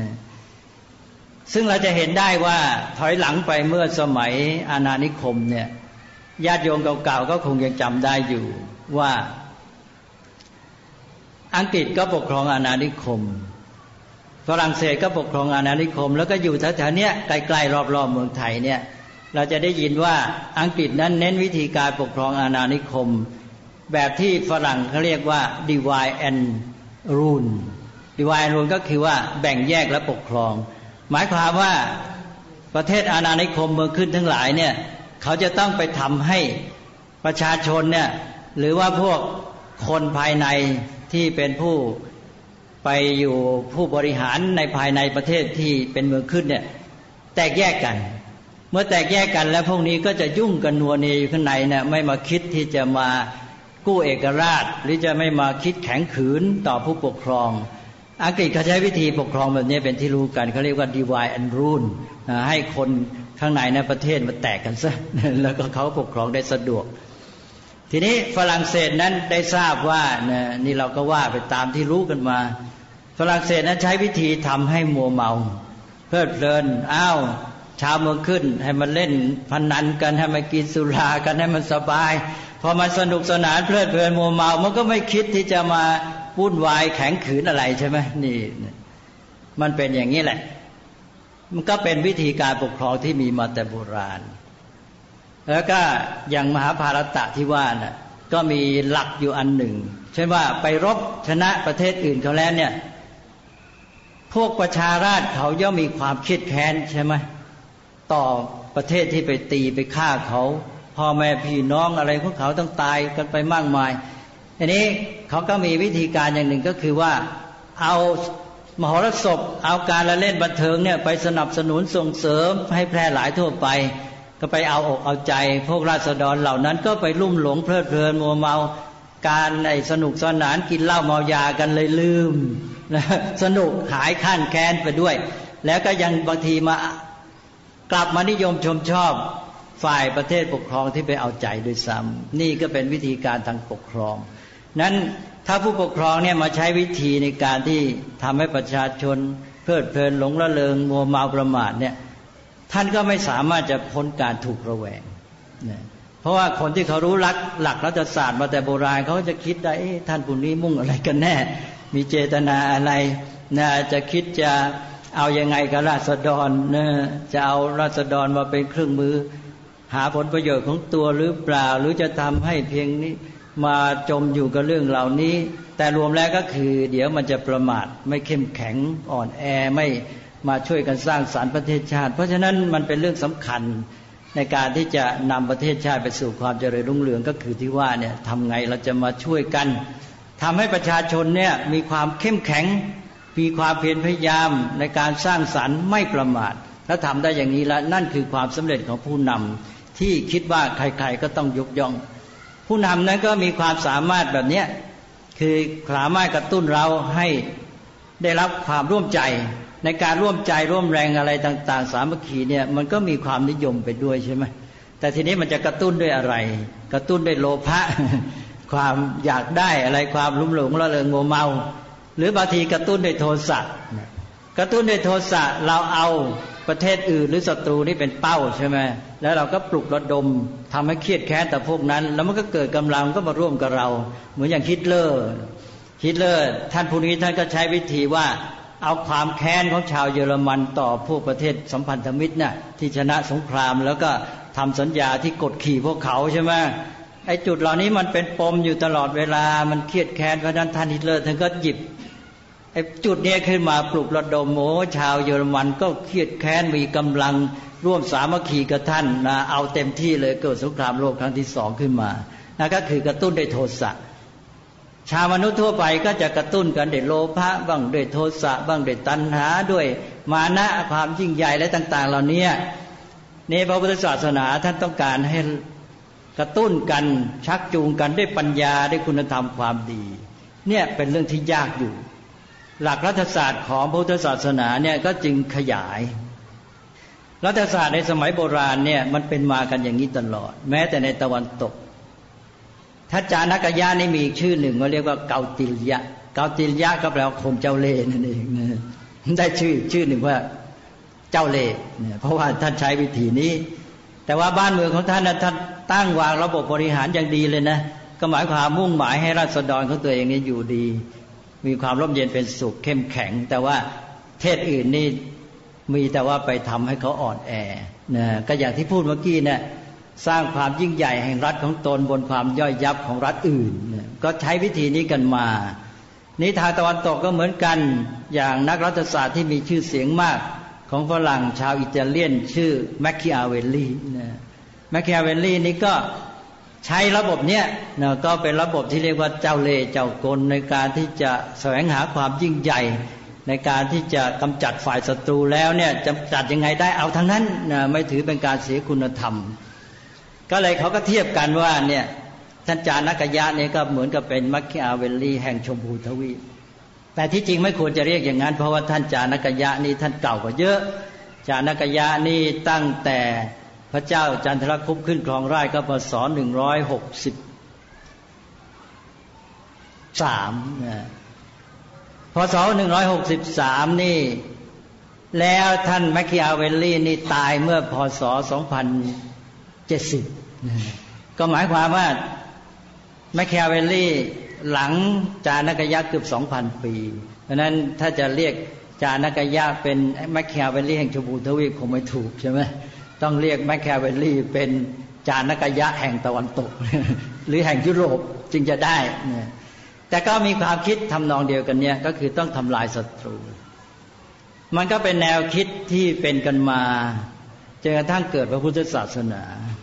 ซึ่งเราจะเห็นได้ว่าถอยหลังไปเมื่อสมัยอาณานิคมเนี่ยญาติโยมเก่าๆก็คงยังจำได้อยู่ว่าอังกฤษก็ปกครองอาณานิคมฝรั่งเศสก็ปกครองอาณานิคมแล้วก็อยู่แถวๆเนี้ยใกล้ๆรอบๆเมืองไทยเนี่ยเราจะได้ยินว่าอังกฤษนั้นเน้นวิธีการปกครองอาณานิคมแบบที่ฝรั่งเขาเรียกว่า divide and rule divide and rule ก็คือว่าแบ่งแยกและปกครองหมายความว่าประเทศอาณานิคมเมืองขึ้นทั้งหลายเนี่ยเขาจะต้องไปทำให้ประชาชนเนี่ยหรือว่าพวกคนภายในที่เป็นผู้ไปอยู่ผู้บริหารในภายในประเทศที่เป็นเมืองขึ้นเนี่ยแตกแยกกันเมื่อแตกแยกกันแล้วพวกนี้ก็จะยุ่งกันนัวเนียอยู่ข้างในเนี่ยไม่มาคิดที่จะมากู้เอกราชหรือจะไม่มาคิดแข็งขืนต่อผู้ปกครองอังกฤษเขาใช้วิธีปกครองแบบนี้เป็นที่รู้กันเขาเรียกว่า divide and rule ให้คนข้างในในประเทศมันแตกกันซะแล้วก็เขาปกครองได้สะดวกทีนี้ฝรั่งเศสนั้นได้ทราบว่านี่เราก็ว่าไปตามที่รู้กันมาฝรั่งเศสนั้นใช้วิธีทำให้มัวเมาเพลิดเพลินชาวเมืองขึ้นให้มันเล่นพนันกันให้มันกินสุรากันให้มันสบายพอมันสนุกสนานเพลิดเพลินมัวเมามันก็ไม่คิดที่จะมาวุ่นวายแข็งขืนอะไรใช่ไหมนี่มันเป็นอย่างนี้แหละมันก็เป็นวิธีการปกครองที่มีมาแต่โบราณแล้วก็อย่างมหาภารตะที่ว่าน่ะก็มีหลักอยู่อันหนึ่งเช่นว่าไปรบชนะประเทศอื่นเขาแล้วเนี่ยพวกประชาราษฎรเขาย่อมมีความเครียดแค้นใช่ไหมต่อประเทศที่ไปตีไปฆ่าเขาพ่อแม่พี่น้องอะไรของเขาต้องตายกันไปมากมายทีนี้เขาก็มีวิธีการอย่างหนึ่งก็คือว่าเอามหรสพเอาการละเล่นบันเทิงเนี่ยไปสนับสนุนส่งเสริมให้แพร่หลายทั่วไปก็ไปเอาอกเอาใจพวกราษฎรเหล่านั้นก็ไปลุ่มหลงเพลิดเพลินมัวเมาการสนุกสนานกินเหล้าเมายากันเลยลืมสนุกหายข้านแค้นไปด้วยแล้วก็ยังบางทีมากลับมานิยมชมชอบฝ่ายประเทศปกครองที่ไปเอาใจด้วยซ้ำนี่ก็เป็นวิธีการทางปกครองนั้นถ้าผู้ปกครองเนี่ยมาใช้วิธีในการที่ทำให้ประชาชนเพลิดเพลินหลงระเริงมัวเมาประมาทเนี่ยท่านก็ไม่สามารถจะพ้นการถูกระแวงเพราะว่าคนที่เขารู้หลักรัฐศาสตร์มาแต่โบราณเขาจะคิดได้ท่านผู้นี้มุ่งอะไรกันแน่มีเจตนาอะไรจะคิดจะเอายังไงกับราษฎรจะเอาราษฎรมาเป็นเครื่องมือหาผลประโยชน์ของตัวหรือเปล่าหรือจะทำให้เพียงนี้มาจมอยู่กับเรื่องเหล่านี้แต่รวมแล้วก็คือเดี๋ยวมันจะประมาทไม่เข้มแข็งอ่อนแอไม่มาช่วยกันสร้างสรรค์ประเทศชาติเพราะฉะนั้นมันเป็นเรื่องสำคัญในการที่จะนำประเทศชาติไปสู่ความเจริญรุ่งเรืองก็คือที่ว่าเนี่ยทำไงเราจะมาช่วยกันทำให้ประชาชนเนี่ยมีความเข้มแข็งมีความเพียรพยายามในการสร้างสรรค์ไม่ประมาทถ้าทำได้อย่างนี้แล้วนั่นคือความสำเร็จของผู้นำที่คิดว่าใครๆก็ต้องยกย่องผู้นำนั้นก็มีความสามารถแบบนี้คือสามารถกระตุ้นเราให้ได้รับความร่วมใจในการร่วมใจร่วมแรงอะไรต่างๆสามัคคีเนี่ยมันก็มีความนิยมไปด้วยใช่ไหมแต่ทีนี้มันจะกระตุ้นด้วยอะไรกระตุ้นด้วยโลภะ ความอยากได้อะไรความลุ่มหลงละเลงมัวเมาหรือบางทีกระตุ้นด้วยโทสะกระตุ้นด้วยโทสะเราเอาประเทศอื่นหรือศัตรูนี่เป็นเป้าใช่ไหมแล้วเราก็ปลุกระดมทำให้เครียดแค้นแต่พวกนั้นแล้วมันก็เกิดกำลังก็มาร่วมกับเราเหมือนอย่างฮิตเลอร์ท่านผู้นี้ท่านก็ใช้วิธีว่าเอาความแค้นของชาวเยอรมันต่อพวกประเทศสัมพันธมิตรน่ะที่ชนะสงครามแล้วก็ทำสัญญาที่กดขี่พวกเขาใช่ไหมไอ้จุดเหล่านี้มันเป็นปมอยู่ตลอดเวลามันเครียดแค้นเพราะนั้นท่านฮิตเลอร์ท่านก็หยิบไอ้จุดนี้ขึ้นมาปลุกระดมชาวเยอรมันก็เครียดแค้นมีกำลังร่วมสามัคคีกับท่านนะเอาเต็มที่เลยเกิดสงครามโลกครั้งที่2ขึ้นมานะก็คือกระตุ้นด้วยโทสะชาวมนุษย์ทั่วไปก็จะกระตุ้นกันด้วยโลภะบ้างด้วยโทสะบ้างด้วยตัณหาด้วยมานะความยิ่งใหญ่และต่างๆเหล่านี้ในพระพุทธศาสนาท่านต้องการให้กระตุ้นกันชักจูงกันด้วยปัญญาด้วยคุณธรรมความดีเนี่ยเป็นเรื่องที่ยากอยู่หลักรัฐศาสตร์ของพุทธศาสนาเนี่ยก็จึงขยายรัฐศาสตร์ในสมัยโบราณเนี่ยมันเป็นมากันอย่างนี้ตลอดแม้แต่ในตะวันตกทัจจานกยะนี่มีอีกชื่อหนึ่งเขาเรียกว่าเกาติลยะเกาติลยะก็แปลว่าคนเจ้าเล่ห์นั่นเองได้ชื่อหนึ่งว่าเจ้าเล่ห์เพราะว่าท่านใช้วิธีนี้แต่ว่าบ้านเมืองของท่านท่านตั้งวางระบบบริหารอย่างดีเลยนะก็หมายความมุ่งหมายให้ราษฎรของตัวเองนี่อยู่ดีมีความร่มเย็นเป็นสุขเข้มแข็งแต่ว่าเทศอื่นนี่มีแต่ว่าไปทำให้เขาอ่อนแอนะก็อย่างที่พูดเมื่อกี้เนี่ยสร้างความยิ่งใหญ่แห่งรัฐของตนบนความย่อยยับของรัฐอื่นก็ใช้วิธีนี้กันมานี้ทางตะวันตกก็เหมือนกันอย่างนักรัฐศาสตร์ที่มีชื่อเสียงมากของฝรั่งชาวอิตาเลียนชื่อแมคคิอาเวลลีแมคคิอาเวลลีนี่ก็ใช้ระบบเนี้ยก็เป็นระบบที่เรียกว่าเจ้าเล่ห์เจ้ากลในการที่จะแสวงหาความยิ่งใหญ่ในการที่จะกำจัดฝ่ายศัตรูแล้วเนี่ยจะจัดยังไงได้เอาทั้งนั้นไม่ถือเป็นการเสียคุณธรรมก็เลยเขาก็เทียบกันว่าเนี่ยท่านจานกยะเนี่ยก็เหมือนกับเป็นมัคคิอาเวลลีแห่งชมพูทวีปแต่ที่จริงไม่ควรจะเรียกอย่างนั้นเพราะว่าท่านจานกยะนี่ท่านเก่ากว่าเยอะจานกยะนี่ตั้งแต่พระเจ้าจันทรคุปต์ขึ้นครองราชย์ก็พ.ศ. 163พ.ศ. 163นี่แล้วท่านแมคคิอาเวลลีนี่ตายเมื่อพ.ศ. 2070ก็หมายความว่าแมคคิอาเวลลีหลังจานกยะเกือบ 2,000 ปีเพราะนั้นถ้าจะเรียกจานกยะเป็นแมคคิอาเวลลีแห่งชมพูทวีปคงไม่ถูกใช่ไหมต้องเรียกแมคคิอาเวลลีเป็นจานกยะแห่งตะวันตกหรือแห่งยุโรปจึงจะได้แต่ก็มีความคิดทำนองเดียวกันเนี่ยก็คือต้องทำลายศัตรูมันก็เป็นแนวคิดที่เป็นกันมาจนกระทั่งเกิดพระพุทธศาสนา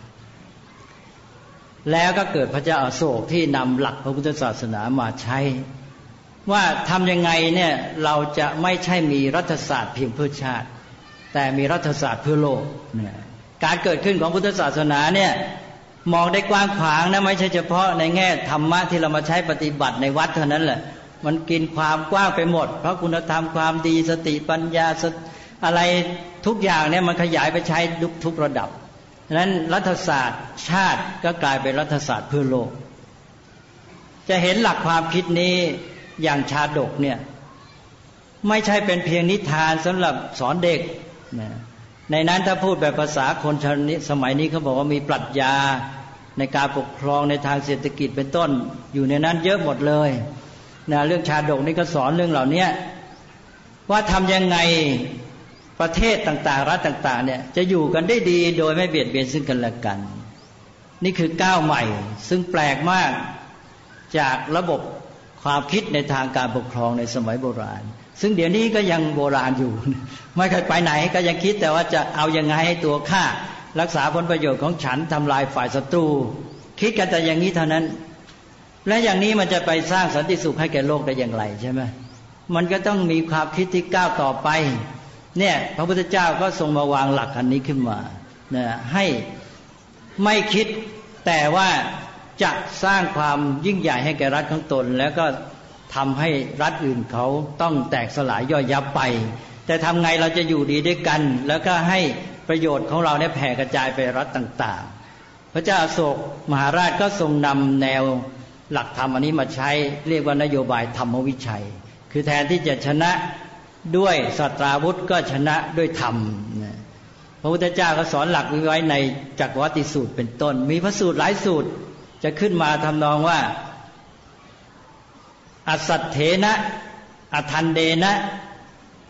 แล้วก็เกิดพระเจ้าอโศกที่นำหลักพระพุทธศาสนามาใช้ว่าทำยังไงเนี่ยเราจะไม่ใช่มีรัฐศาสตร์เพียงเพื่อชาติแต่มีรัฐศาสตร์เพื่อโลกเนี่ยการเกิดขึ้นของพุทธศาสนาเนี่ยมองได้กว้างขวางนะไม่ใช่เฉพาะในแง่ธรรมะที่เรามาใช้ปฏิบัติในวัดเท่านั้นแหละมันกินความกว้างไปหมดเพราะคุณธรรมความดีสติปัญญาอะไรทุกอย่างเนี่ยมันขยายไปใช้ทุกระดับฉะนั้นรัฐศาสตร์ชาติก็กลายเป็นรัฐศาสตร์เพื่อโลกจะเห็นหลักความคิดนี้อย่างชาดกเนี่ยไม่ใช่เป็นเพียงนิทานสำหรับสอนเด็กในนั้นถ้าพูดแบบภาษาคนสมัยนี้เขาบอกว่ามีปรัชญาในการปกครองในทางเศรษฐกิจเป็นต้นอยู่ในนั้นเยอะหมดเลยเรื่องชาดกนี่ก็สอนเรื่องเหล่านี้ว่าทำยังไงประเทศต่างๆรัฐต่างๆเนี่ยจะอยู่กันได้ดีโดยไม่เบียดเบียนซึ่งกันและกันนี่คือก้าวใหม่ซึ่งแปลกมากจากระบบความคิดในทางการปกครองในสมัยโบราณซึ่งเดี๋ยวนี้ก็ยังโบราณอยู่ไม่เคยไปไหนก็ยังคิดแต่ว่าจะเอายังไงให้ตัวข้ารักษาผลประโยชน์ของฉันทำลายฝ่ายศัตรูคิดกันแต่อย่างนี้เท่านั้นและอย่างนี้มันจะไปสร้างสันติสุขให้แก่โลกได้อย่างไรใช่ไหมมันก็ต้องมีความคิดที่ก้าวต่อไปเนี่ยพระพุทธเจ้าก็ทรงมาวางหลักอันนี้ขึ้นมาให้ไม่คิดแต่ว่าจะสร้างความยิ่งใหญ่ให้แก่รัฐของตนแล้วก็ทำให้รัฐอื่นเขาต้องแตกสลายย่อยยับไปแต่ทำไงเราจะอยู่ดีด้วยกันแล้วก็ให้ประโยชน์ของเราเนี่ยแผ่กระจายไปรัฐต่างๆพระเจ้าอโศกมหาราชก็ทรงนำแนวหลักธรรมอันนี้มาใช้เรียกว่านโยบายธรรมวิชัยคือแทนที่จะชนะด้วยสัตราวุธก็ชนะด้วยธรรมพระพุทธเจ้าก็สอนหลักไว้ในจักรวัติสูตรเป็นต้นมีพระสูตรหลายสูตรจะขึ้นมาทำนองว่าอสัตเถนะอทันเดนะ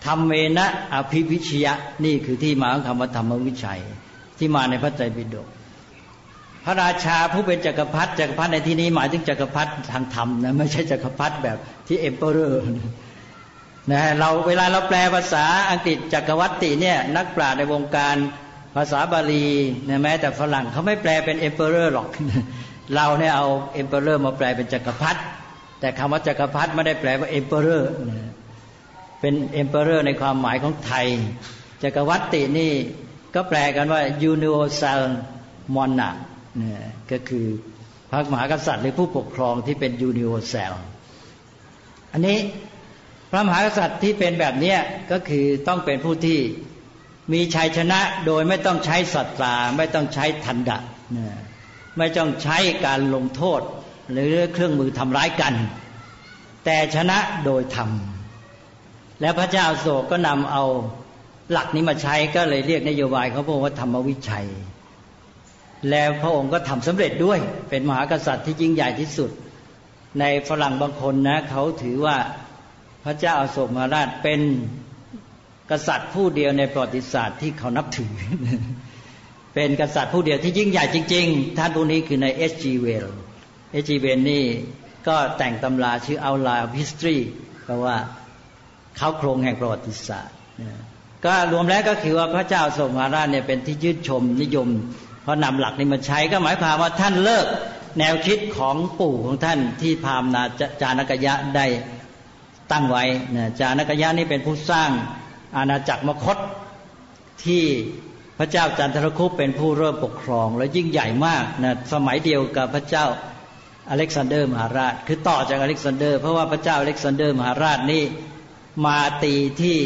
ธรรมเมนะอภิวิชยะนี่คือที่มาของคำว่าธรรมวิชัยที่มาในพระไตรปิฎกพระราชาผู้เป็นจักรพรรดิในที่นี้หมายถึงจักรพรรดิทางธรรมนะไม่ใช่จักรพรรดิแบบที่เอ็มเปอเรอร์นะเราเวลาเราแปลภาษาอังกฤษจักรวรรดิเนี่ยนักปราชญ์ในวงการภาษาบาลีนะแม้แต่ฝรั่งเขาไม่แปลเป็นเอ็มเปอเรอร์หรอกเราเนี่ยเอาเอ็มเปอเรอร์มาแปลเป็นจักรพรรดิแต่คำว่าจักรพรรดิไม่ได้แปลว่าเอ็มเปอเรอร์เป็นเอ็มเปอเรอร์ในความหมายของไทยจักรวรรดินี่ก็แปลกันว่า universal monarch ก็คือพระมหากษัตริย์หรือผู้ปกครองที่เป็น universal อันนี้พระมหากษัตริย์ที่เป็นแบบนี้ก็คือต้องเป็นผู้ที่มีชัยชนะโดยไม่ต้องใช้ศรัทธาไม่ต้องใช้ทันดะไม่ต้องใช้การลงโทษหรือเครื่องมือทำร้ายกันแต่ชนะโดยธรรมแล้วพระเจ้าอโศกก็นำเอาหลักนี้มาใช้ก็เลยเรียกนโยบายเขาบอกว่าธรรมวิชัยแล้วพระองค์ก็ทำสำเร็จด้วยเป็นมหากษัตริย์ที่ยิ่งใหญ่ที่สุดในฝรั่งบางคนนะเขาถือว่าพระเจ้าอโศกมหาราชเป็นกษัตริย์ผู้เดียวในประวัติศาสตร์ที่เขานับถือเป็นกษัตริย์ผู้เดียวที่ยิ่งใหญ่จริงๆท่านผู้นี้คือใน H.G. Wells H.G. Wells นี่ก็แต่งตำราชื่อ Outline of History แปลว่าเขาโครงแห่งประวัติศาสตร์ก็รวมแล้วก็คือว่าพระเจ้าอโศกมหาราชเนี่ยเป็นที่ชื่นชมนิยมเพราะนำหลักนี้มาใช้ก็หมายความว่าท่านเลิกแนวคิดของปู่ของท่านที่พราหมณ์จานกยะได้ตั้งไว้จานกยะนี่เป็นผู้สร้างอาณาจักรมคธที่พระเจ้าจันทรคุปเป็นผู้เริ่มปกครองและยิ่งใหญ่มากนะสมัยเดียวกับพระเจ้าอเล็กซานเดอร์มหาราชคือต่อจากอเล็กซานเดอร์เพราะว่าพระเจ้าอเล็กซานเดอร์มหาราชนี่มาตีที่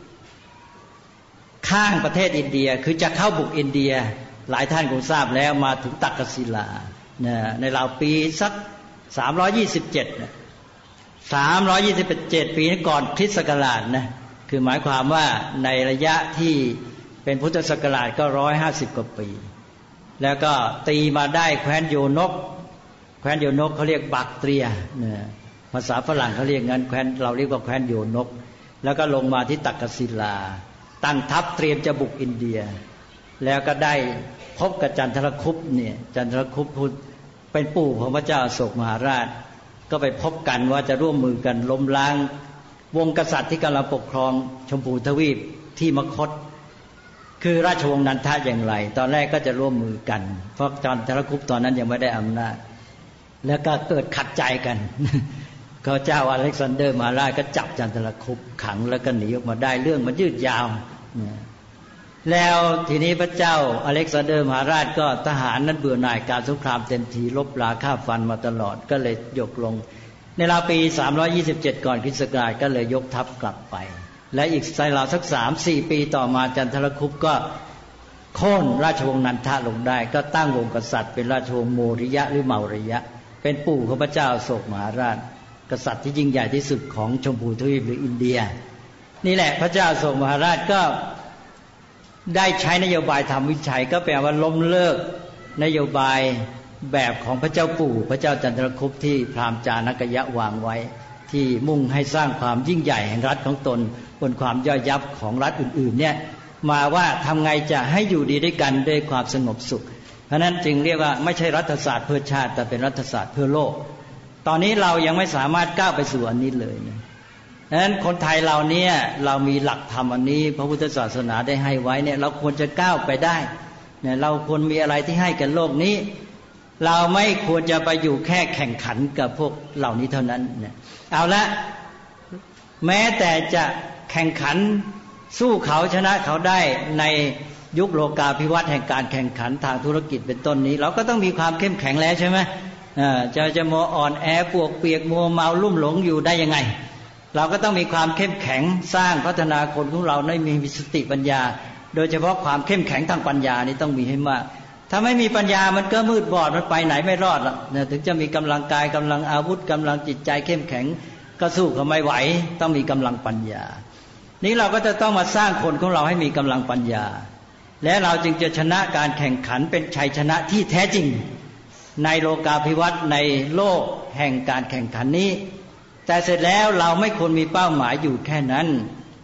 ข้างประเทศอินเดียคือจะเข้าบุกอินเดียหลายท่านคงทราบแล้วมาถึงตักกศิลาในราวปีสัก327ปีก่อนคริสต์ศักราชนะคือหมายความว่าในระยะที่เป็นพุทธศักราชก็150กว่าปีแล้วก็ตีมาได้แคว้นโยนกเขาเรียกบักเตรียภาษาฝรั่งเขาเรียกงั้นแคว้นเราเรียกว่าแคว้นโยนกแล้วก็ลงมาที่ตักกศิลาตั้งทัพเตรียมจะบุกอินเดียแล้วก็ได้พบกับจันทรคุปเนี่ยจันทรคุปเป็นปู่ของพระเจ้าอโศกมหาราชก็ไปพบกันว่าจะร่วมมือกันล้มล้างวงกษัตริย์ที่กำลังปกครองชมพูทวีปที่มคธคือราชวงศ์นันทะอย่างไรตอนแรกก็จะร่วมมือกันเพราะจันทรคุปตอนนั้นยังไม่ได้อำนาจแล้วก็เกิดขัดใจกันเขาเจ้าอเล็กซานเดอร์มหาราชก็จับจันทรคุปขังแล้วก็หนีออกมาได้เรื่องมันยืดยาวแล้วทีนี้พระเจ้าอเล็กซานเดอร์มหาราชก็ทหารนั้นเบื่อหน่ายการสงครามเต็มทีลบราฆ่าฟันมาตลอดก็เลยยกลงในราวปี327ก่อนคริสต์ศักราชก็เลยยกทัพกลับไปและอีกราวสัก 3-4 ปีต่อมาจันทรคุปก็โค่นราชวงศ์นันทะลงได้ก็ตั้งวงกษัตริย์เป็นราชวงศ์โมริยะหรือเมาริยะเป็นปู่ของพระเจ้าอโศกมหาราชกษัตริย์ที่ยิ่งใหญ่ที่สุดของชมพูทวีปหรืออินเดียนี่แหละพระเจ้าอโศกมหาราชก็ได้ใช้นโยบายธรรมวิชัยก็แปลว่าล้มเลิกนโยบายแบบของพระเจ้าปู่พระเจ้าจันทรคุปที่พราหมณ์จานกยะวางไว้ที่มุ่งให้สร้างความยิ่งใหญ่แห่งรัฐของตนบนความย่อยยับของรัฐอื่นๆเนี่ยมาว่าทำไงจะให้อยู่ดีด้วยกันด้วยความสงบสุขเพราะนั้นจึงเรียกว่าไม่ใช่รัฐศาสตร์เพื่อชาติแต่เป็นรัฐศาสตร์เพื่อโลกตอนนี้เรายังไม่สามารถก้าวไปสู่อันนี้เลยดังนั้นคนไทยเราเนี่ยเรามีหลักธรรมอันนี้พระพุทธศาสนาได้ให้ไว้เนี่ยเราควรจะก้าวไปได้เนี่ยเราควรมีอะไรที่ให้กับโลกนี้เราไม่ควรจะไปอยู่แค่แข่งขันกับพวกเหล่านี้เท่านั้นเนี่ยเอาละแม้แต่จะแข่งขันสู้เขาชนะเขาได้ในยุคโลกาภิวัตน์แห่งการแข่งขันทางธุรกิจเป็นต้นนี้เราก็ต้องมีความเข้มแข็งแล้วใช่ไหมจะมัวอ่อนแอปวกเปียกมัวเมาลุ่มหลงอยู่ได้ยังไงเราก็ต้องมีความเข้มแข็งสร้างพัฒนาคนของเราให้มีสติปัญญาโดยเฉพาะความเข้มแข็งทางปัญญานี่ต้องมีให้มากถ้าไม่มีปัญญามันก็มืดบอดมันไปไหนไม่รอดหรอกถึงจะมีกำลังกายกำลังอาวุธกำลังจิตใจเข้มแข็งก็สู้เขาไม่ไหวต้องมีกำลังปัญญานี้เราก็จะต้องมาสร้างคนของเราให้มีกำลังปัญญาและเราจึงจะชนะการแข่งขันเป็นชัยชนะที่แท้จริงในโลกาภิวัตน์ในโลกแห่งการแข่งขันนี้แต่เสร็จแล้วเราไม่ควรมีเป้าหมายอยู่แค่นั้น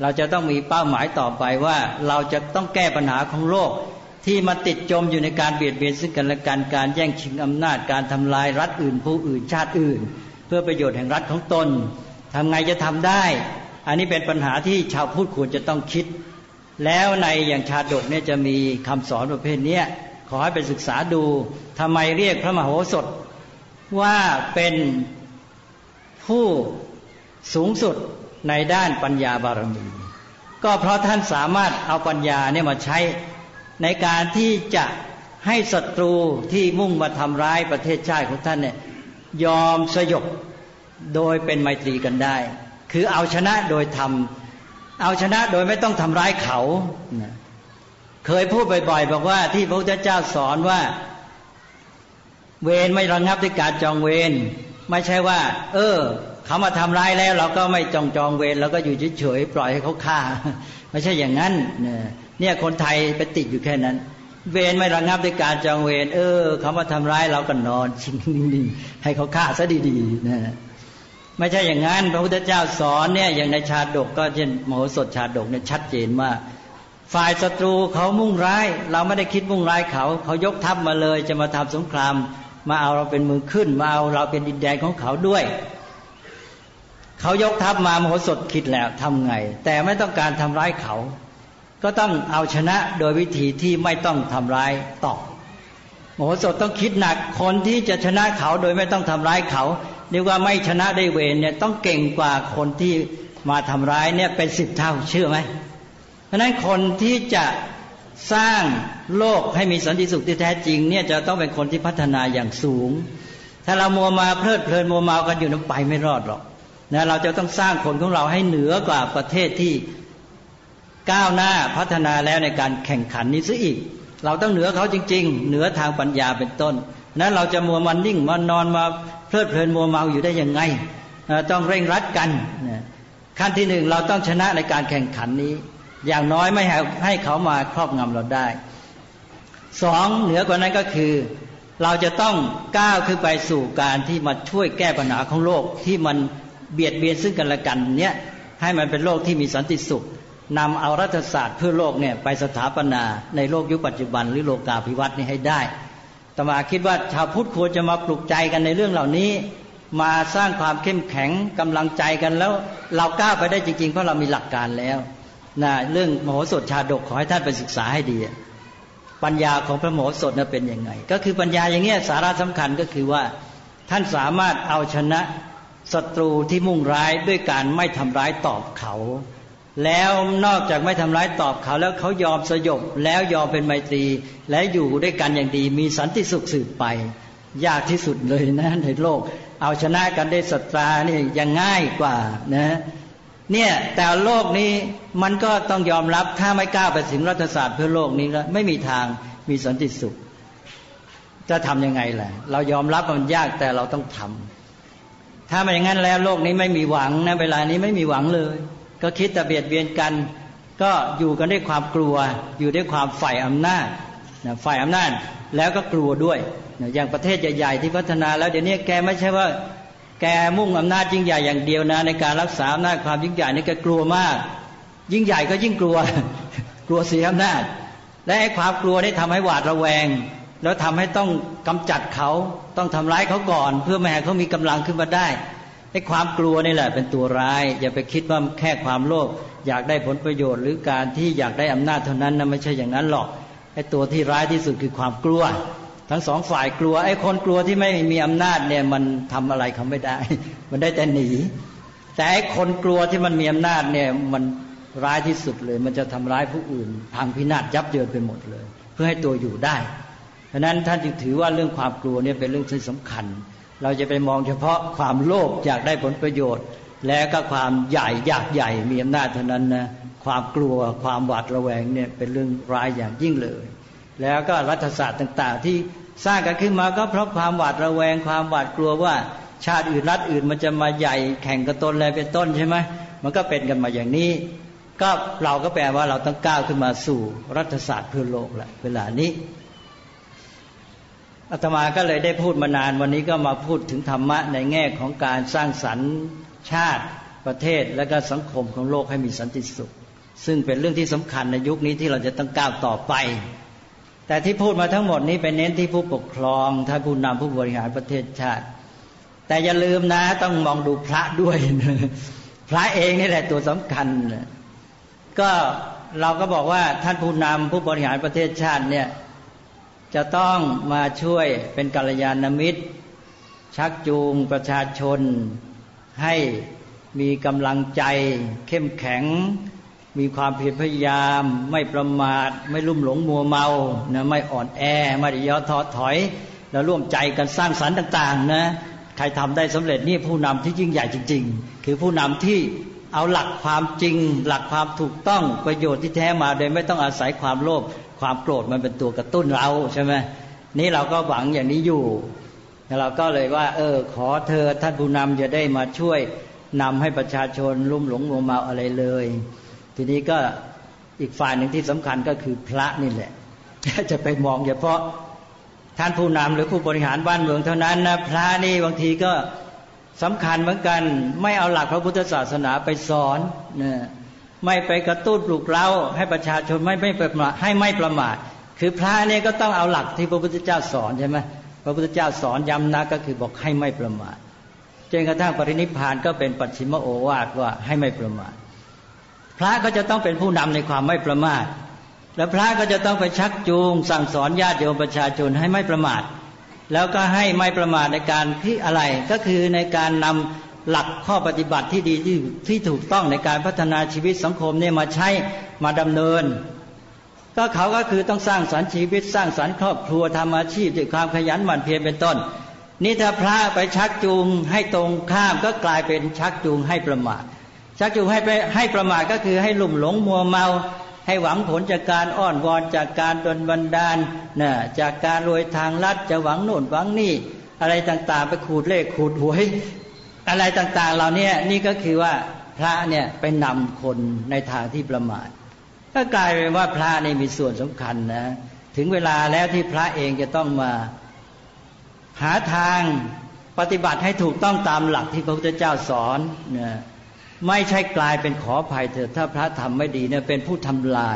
เราจะต้องมีเป้าหมายต่อไปว่าเราจะต้องแก้ปัญหาของโลกที่มาติดจมอยู่ในการเบียดเบียนซึ่งกันและกันการแย่งชิงอำนาจการทำลายรัฐอื่นผู้อื่นชาติอื่นเพื่อประโยชน์แห่งรัฐของตนทำไงจะทำได้อันนี้เป็นปัญหาที่ชาวพุทธควรจะต้องคิดแล้วในอย่างชาดกเนี่ยจะมีคำสอนประเภทนี้ขอให้ไปศึกษาดูทำไมเรียกพระมโหสถว่าเป็นผู้สูงสุดในด้านปัญญาบารมีก็เพราะท่านสามารถเอาปัญญาเนี่ยมาใช้ในการที่จะให้ศัตรูที่มุ่งมาทำร้ายประเทศชาติของท่านเนี่ยยอมสยบโดยเป็นไมตรีกันได้คือเอาชนะโดยธรรมเอาชนะโดยไม่ต้องทำร้ายเขาเคยพูดบ่อยๆบอกว่าที่พระพุทธเจ้าสอนว่าเวรไม่ระงับด้วยการจองเวรไม่ใช่ว่าเขามาทำร้ายแล้วเราก็ไม่จองเวรแล้วก็อยู่เฉยๆปล่อยให้เขาฆ่าไม่ใช่อย่างนั้นเนี่ยคนไทยไปติดอยู่แค่นั้นเวรไม่ระงับด้วยการจองเวรเขามาทำร้ายเราก็นอนชิงนิ่งๆให้เขาฆ่าซะดีๆนะไม่ใช่อย่างนั้นพระพุทธเจ้าสอนเนี่ยอย่างในชาดกก็เช่นมโหสถชาดกเนี่ยชัดเจนว่าฝ่ายศัตรูเขามุ่งร้ายเราไม่ได้คิดมุ่งร้ายเขายกทัพมาเลยจะมาทำสงครามมาเอาเราเป็นมือขึ้นมาเอาเราเป็นดินแดนของเขาด้วยเขายกทัพมามโหสถคิดแล้วทำไงแต่ไม่ต้องการทำร้ายเขาก็ต้องเอาชนะโดยวิธีที่ไม่ต้องทำร้ายตอบมโหสถต้องคิดหนักคนที่จะชนะเขาโดยไม่ต้องทำร้ายเขาเรียกว่าไม่ชนะได้เวรเนี่ยต้องเก่งกว่าคนที่มาทำร้ายเนี่ยเป็น10 เท่าเชื่อไหมเพราะนั้นคนที่จะสร้างโลกให้มีสันติสุขที่แท้จริงเนี่ยจะต้องเป็นคนที่พัฒนาอย่างสูงถ้าเรามัวมาเพลิดเพลินมัวเมากันอยู่นั้นไปไม่รอดหรอกนะเราจะต้องสร้างคนของเราให้เหนือกว่าประเทศที่ก้าวหน้าพัฒนาแล้วในการแข่งขันนี้ซะอีกเราต้องเหนือเขาจริงๆเหนือทางปัญญาเป็นต้นนั้นเราจะมัวมันนิ่งมานอนมาเพลิดเพลินมัวเมาอยู่ได้ยังไงต้องเร่งรัดกันขั้นที่1เราต้องชนะในการแข่งขันนี้อย่างน้อยไม่ให้เขามาครอบงำเราได้2เหนือกว่านั้นก็คือเราจะต้องก้าวขึ้นไปสู่การที่มาช่วยแก้ปัญหาของโลกที่มันเบียดเบียนซึ่งกันและกันเนี่ยให้มันเป็นโลกที่มีสันติสุขนำเอารัฐศาสตร์เพื่อโลกเนี่ยไปสถาปนาในโลกยุคปัจจุบันหรือโลกาภิวัตน์นี้ให้ได้อาตมาคิดว่าชาวพุทธควรจะมาปลุกใจกันในเรื่องเหล่านี้มาสร้างความเข้มแข็งกำลังใจกันแล้วเราก้าวไปได้จริงๆเพราะเรามีหลักการแล้วนะเรื่องมโหสถชาดกขอให้ท่านไปศึกษาให้ดีปัญญาของพระมโหสถนั้นเป็นยังไงก็คือปัญญาอย่างเงี้ยสาระสำคัญก็คือว่าท่านสามารถเอาชนะศัตรูที่มุ่งร้ายด้วยการไม่ทำร้ายตอบเขาแล้วนอกจากไม่ทำร้ายตอบเขาแล้วเขายอมสยบแล้วยอมเป็นไมตรีและอยู่ด้วยกันอย่างดีมีสันติสุขสืบไปยากที่สุดเลยนะในโลกเอาชนะกันได้ศัตรานี่ยังง่ายกว่านะเนี่ยแต่โลกนี้มันก็ต้องยอมรับถ้าไม่กล้าไปถึงรัฐศาสตร์เพื่อโลกนี้แล้วไม่มีทางมีสันติสุขจะทำยังไงล่ะเรายอมรับมันยากแต่เราต้องทำถ้าไม่อย่างนั้นแล้วโลกนี้ไม่มีหวังนะเวลานี้ไม่มีหวังเลยก็คิดแต่เบียดเบียนกันก็อยู่กันด้วยความกลัวอยู่ด้วยความฝ่ายอำนาจฝ่ายอำนาจแล้วก็กลัวด้วยอย่างประเทศใหญ่ๆที่พัฒนาแล้วเดี๋ยวนี้แกไม่ใช่ว่าแกมุ่งอำนาจยิ่งใหญ่อย่างเดียวนะในการรักษาอำนาจความยิ่งใหญ่นี่แกกลัวมากยิ่งใหญ่ก็ยิ่งกลัว กลัวเสียอำนาจและไอ้ความกลัวนี่ทำให้หวาดระแวงแล้วทำให้ต้องกำจัดเขาต้องทำร้ายเขาก่อนเพื่อไม่ให้เขามีกำลังขึ้นมาได้ไอ้ความกลัวนี่แหละเป็นตัวร้ายอย่าไปคิดว่าแค่ความโลภอยากได้ผลประโยชน์หรือการที่อยากได้อำนาจเท่านั้นนะไม่ใช่อย่างนั้นหรอกไอ้ตัวที่ร้ายที่สุดคือความกลัวทั้งสองฝ่ายกลัวไอ้คนกลัวที่ไม่มีอำนาจเนี่ยมันทำอะไรเขาไม่ได้มันได้แต่หนีแต่ไอ้คนกลัวที่มันมีอำนาจเนี่ยมันร้ายที่สุดเลยมันจะทำร้ายผู้อื่นพังพินาศยับเยินไปหมดเลยเพื่อให้ตัวอยู่ได้เพราะนั้นท่านจึงถือว่าเรื่องความกลัวเนี่ยเป็นเรื่องที่สำคัญเราจะไปมองเฉพาะความโลภอยากได้ผลประโยชน์และก็ความใหญ่อยากใหญ่มีอำนาจเท่านั้นนะความกลัวความหวาดระแวงเนี่ยเป็นเรื่องร้ายอย่างยิ่งเลยแล้วก็รัฐศาสตร์ต่างๆที่สร้างกันขึ้นมาก็เพราะความหวาดระแวงความหวาดกลัวว่าชาติอื่นรัฐอื่นมันจะมาใหญ่แข่งกับตนอะไรเป็นต้นใช่ไหมมันก็เป็นกันมาอย่างนี้ก็เราก็แปลว่าเราต้องก้าวขึ้นมาสู่รัฐศาสตร์เพื่อโลกแหละเวลานี้อาตมาก็เลยได้พูดมานานวันนี้ก็มาพูดถึงธรรมะในแง่ของการสร้างสรรค์ชาติประเทศและก็สังคมของโลกให้มีสันติสุขซึ่งเป็นเรื่องที่สำคัญในยุคนี้ที่เราจะต้องก้าวต่อไปแต่ที่พูดมาทั้งหมดนี้เป็นเน้นที่ผู้ปกครองท่านผู้นำผู้บริหารประเทศชาติแต่อย่าลืมนะต้องมองดูพระด้วยพระเองนี่แหละตัวสำคัญก็เราก็บอกว่าท่านผู้นำผู้บริหารประเทศชาติเนี่ยจะต้องมาช่วยเป็นกัลยาณมิตรชักจูงประชาชนให้มีกำลังใจเข้มแข็งมีความเพียรพยายามไม่ประมาทไม่ลุ่มหลงมัวเมานะไม่อ่อนแอไม่ย่อท้อถอยแล้วร่วมใจกันสร้างสรรค์ต่างๆนะใครทำได้สำเร็จนี่ผู้นำที่ยิ่งใหญ่จริงๆคือผู้นำที่เอาหลักความจริงหลักความถูกต้องประโยชน์ที่แท้มาโดยไม่ต้องอาศัยความโลภความโกรธมันเป็นตัวกระตุ้นเราใช่ไหมนี่เราก็หวังอย่างนี้อยู่เราก็เลยว่าขอเธอท่านผู้นำจะได้มาช่วยนำให้ประชาชนลุ่มหลงมัวเมาอะไรเลยทีนี้ก็อีกฝ่ายหนึ่งที่สำคัญก็คือพระนี่แหละจะไปมองเฉพาะท่านผู้นำหรือผู้บริหารบ้านเมืองเท่านั้นนะพระนี่บางทีก็สำคัญเหมือนกันไม่เอาหลักพระพุทธศาสนาไปสอนนะไม่ไปกระตุ้นปลุกเร้าให้ประชาชนไม่ประมาทให้ไม่ประมาทคือพระนี่ก็ต้องเอาหลักที่พระพุทธเจ้าสอนใช่ไหมพระพุทธเจ้าสอนย้ำนะก็คือบอกให้ไม่ประมาทจนกระทั่งปรินิพพานก็เป็นปัจฉิมโอวาทว่าให้ไม่ประมาทพระก็จะต้องเป็นผู้นำในความไม่ประมาทและพระก็จะต้องไปชักจูงสั่งสอนญาติโยมประชาชนให้ไม่ประมาทแล้วก็ให้ไม่ประมาทในการที่อะไรก็คือในการนำหลักข้อปฏิบัติที่ดีที่ถูกต้องในการพัฒนาชีวิตสังคมเนี่ยมาใช้มาดำเนินก็เขาก็คือต้องสร้างสรรค์ชีวิตสร้างสรรค์ครอบครัวทำอาชีพด้วยความขยันหมั่นเพียรเป็นต้นนี่ถ้าพระไปชักจูงให้ตรงข้ามก็กลายเป็นชักจูงให้ประมาทชักจูงให้ประมาทก็คือให้ลุ่มหลงมัวเมาให้หวังผลจากการอ้อนวอนจากการดลบันดาลนะจากการรวยทางลัดจะหวังโน่นหวังนี่อะไรต่างๆไปขูดเลขขูดหวยอะไรต่างๆเหล่านี้นี่ก็คือว่าพระเนี่ยไปนำคนในทางที่ประมาทก็กลายเป็นว่าพระนี่มีส่วนสำคัญนะถึงเวลาแล้วที่พระเองจะต้องมาหาทางปฏิบัติให้ถูกต้องตามหลักที่พระพุทธเจ้าสอนนะไม่ใช่กลายเป็นขออภัยเถิดถ้าพระทำไม่ดีเนี่ยเป็นผู้ทำลาย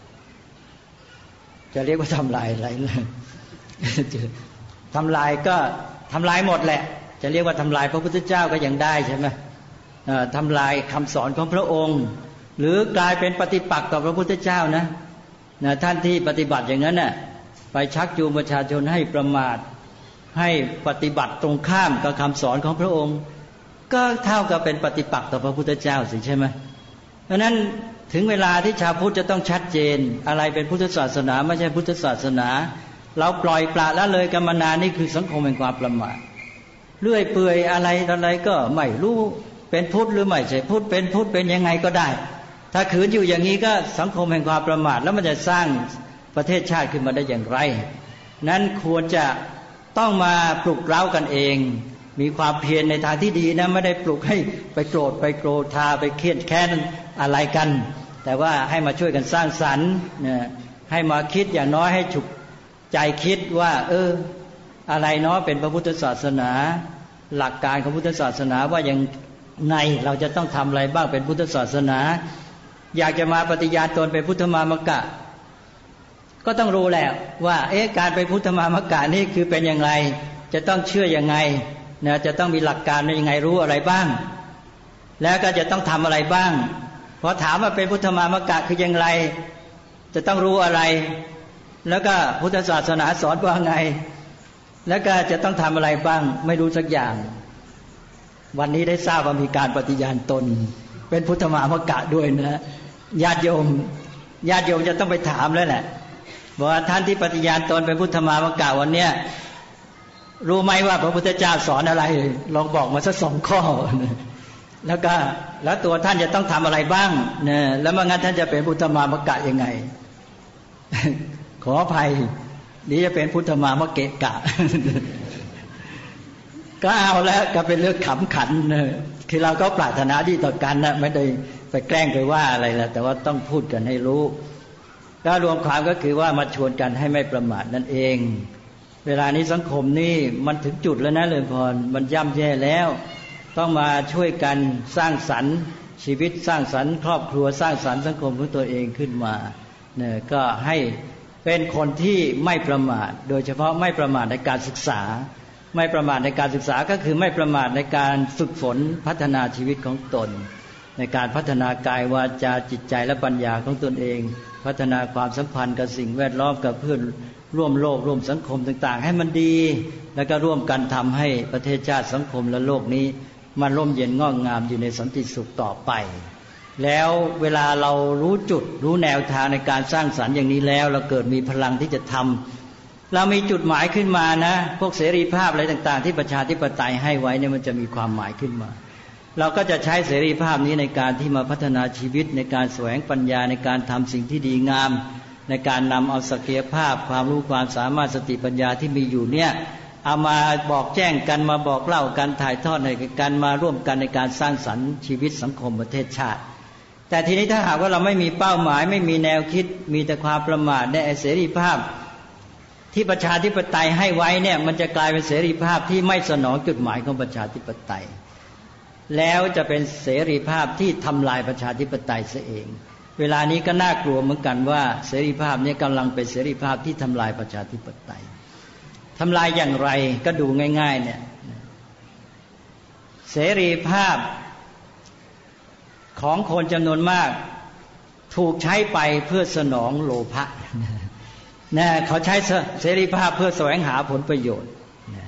จะเรียกว่าทำลายอะไรนะทำลายก็ทำลายหมดแหละจะเรียกว่าทำลายพระพุทธเจ้าก็ยังได้ใช่ไหมทำลายคำสอนของพระองค์หรือกลายเป็นปฏิปักษ์ต่อพระพุทธเจ้านะท่านที่ปฏิบัติอย่างนั้นน่ะไปชักจูงประชาชนให้ประมาทให้ปฏิบัติตรงข้ามกับคำสอนของพระองค์ก็เท่ากับเป็นปฏิปักษ์ต่อพระพุทธเจ้าสิใช่ไหมเพราะนั้นถึงเวลาที่ชาวพุทธจะต้องชัดเจนอะไรเป็นพุทธศาสนาไม่ใช่พุทธศาสนาเราปล่อยปละละเลยกันมานานนี่คือสังคมแห่งความประมาทเลื่อยเปื่อยอะไรก็ไม่รู้เป็นพุทธหรือไม่ใช่พุทธเป็นพุทธเป็นยังไงก็ได้ถ้าขืนอยู่อย่างนี้ก็สังคมแห่งความประมาทแล้วมันจะสร้างประเทศชาติขึ้นมาได้อย่างไรนั้นควรจะต้องมาปลุกเร้ากันเองมีความเพียรในทางที่ดีนะไม่ได้ปลุกให้ไปโกรธไปโกรธาไปเครียดแค้นอะไรกันแต่ว่าให้มาช่วยกันสร้างสรรค์ให้มาคิดอย่างน้อยให้ฉุกใจคิดว่าอะไรเนาะเป็นพระพุทธศาสนาหลักการของพุทธศาสนาว่าอย่างไงเราจะต้องทำอะไรบ้างเป็นพุทธศาสนาอยากจะมาปฏิญาณตนเป็นพุทธมามกะก็ต้องรู้แล้วว่าการเป็นพุทธมามกะนี่คือเป็นอย่างไรจะต้องเชื่อยังไงจะต้องมีหลักการยังไงรู้อะไรบ้างแล้วก็จะต้องทำอะไรบ้างพอถามว่าเป็นพุทธมามกะคืออย่างไรจะต้องรู้อะไรแล้วก็พุทธศาสนาสอนว่าไงแล้วก็จะต้องทำอะไรบ้างไม่รู้สักอย่างวันนี้ได้ทราบว่ามีการปฏิญาณตนเป็นพุทธมามกะด้วยนะญาติโยมจะต้องไปถามแล้วแหละว่าท่านที่ปฏิญาณตนเป็นพุทธมามกะวันเนี้ยรู้ไหมว่าพระพุทธเจ้าสอนอะไรลองบอกมาสัก2 ข้อแล้วตัวท่านจะต้องทำอะไรบ้างเนี่ยแล้วไม่งั้นท่านจะเป็นพุทธมามกะยังไงขออภัยนี่จะเป็นพุทธมามเกะกะก็เอาแล้วก็เป็นเรื่องขำขันคือเราก็ปรารถนาดีต่อกันนะไม่ได้ไปแกล้งไปว่าอะไรแล้วแต่ว่าต้องพูดกันให้รู้ก็รวมความก็คือว่ามาชวนกันให้ไม่ประมาทนั่นเองเวลานี้สังคมนี่มันถึงจุดแล้วนะเลยพรมันย่ำแย่แล้วต้องมาช่วยกันสร้างสรรค์ชีวิตสร้างสรรค์ครอบครัวสร้างสรรค์สังคมของตัวเองขึ้นมาเนี่ยก็ให้เป็นคนที่ไม่ประมาทโดยเฉพาะไม่ประมาทในการศึกษาไม่ประมาทในการศึกษาก็คือไม่ประมาทในการฝึกฝนพัฒนาชีวิตของตนในการพัฒนากายวาจาจิตใจและปัญญาของตนเองพัฒนาความสัมพันธ์กับสิ่งแวดล้อมกับเพื่อนร่วมโลกร่วมสังคมต่างๆให้มันดีแล้วก็ร่วมกันทำให้ประเทศชาติสังคมและโลกนี้มันร่มเย็นงอกงามอยู่ในสันติสุขต่อไปแล้วเวลาเรารู้จุดรู้แนวทางในการสร้างสรรค์อย่างนี้แล้วเราเกิดมีพลังที่จะทำเรามีจุดหมายขึ้นมานะพวกเสรีภาพอะไรต่างๆที่ประชาธิปไตยให้ไว้เนี่ยมันจะมีความหมายขึ้นมาเราก็จะใช้เสรีภาพนี้ในการที่มาพัฒนาชีวิตในการแสวงปัญญาในการทำสิ่งที่ดีงามในการนำเอาศักยภาพความรู้ความสามารถสติปัญญาที่มีอยู่เนี่ยเอามาบอกแจ้งกันมาบอกเล่ากันถ่ายทอดในการมาร่วมกันในการสร้างสรรค์ชีวิตสังคมประเทศชาติแต่ทีนี้ถ้าหากว่าเราไม่มีเป้าหมายไม่มีแนวคิดมีแต่ความประมาทในเสรีภาพที่ประชาธิปไตยให้ไว้เนี่ยมันจะกลายเป็นเสรีภาพที่ไม่สนองจุดหมายของประชาธิปไตยแล้วจะเป็นเสรีภาพที่ทำลายประชาธิปไตยเสียเองเวลานี้ก็น่ากลัวเหมือนกันว่าเสรีภาพนี้กำลังเป็นเสรีภาพที่ทำลายประชาธิปไตยทำลายอย่างไรก็ดูง่ายๆเนี่ยเสรีภาพของคนจำนวนมากถูกใช้ไปเพื่อสนองโลภะนะเขาใช้เสรีภาพเพื่อแสวงหาผลประโยชน์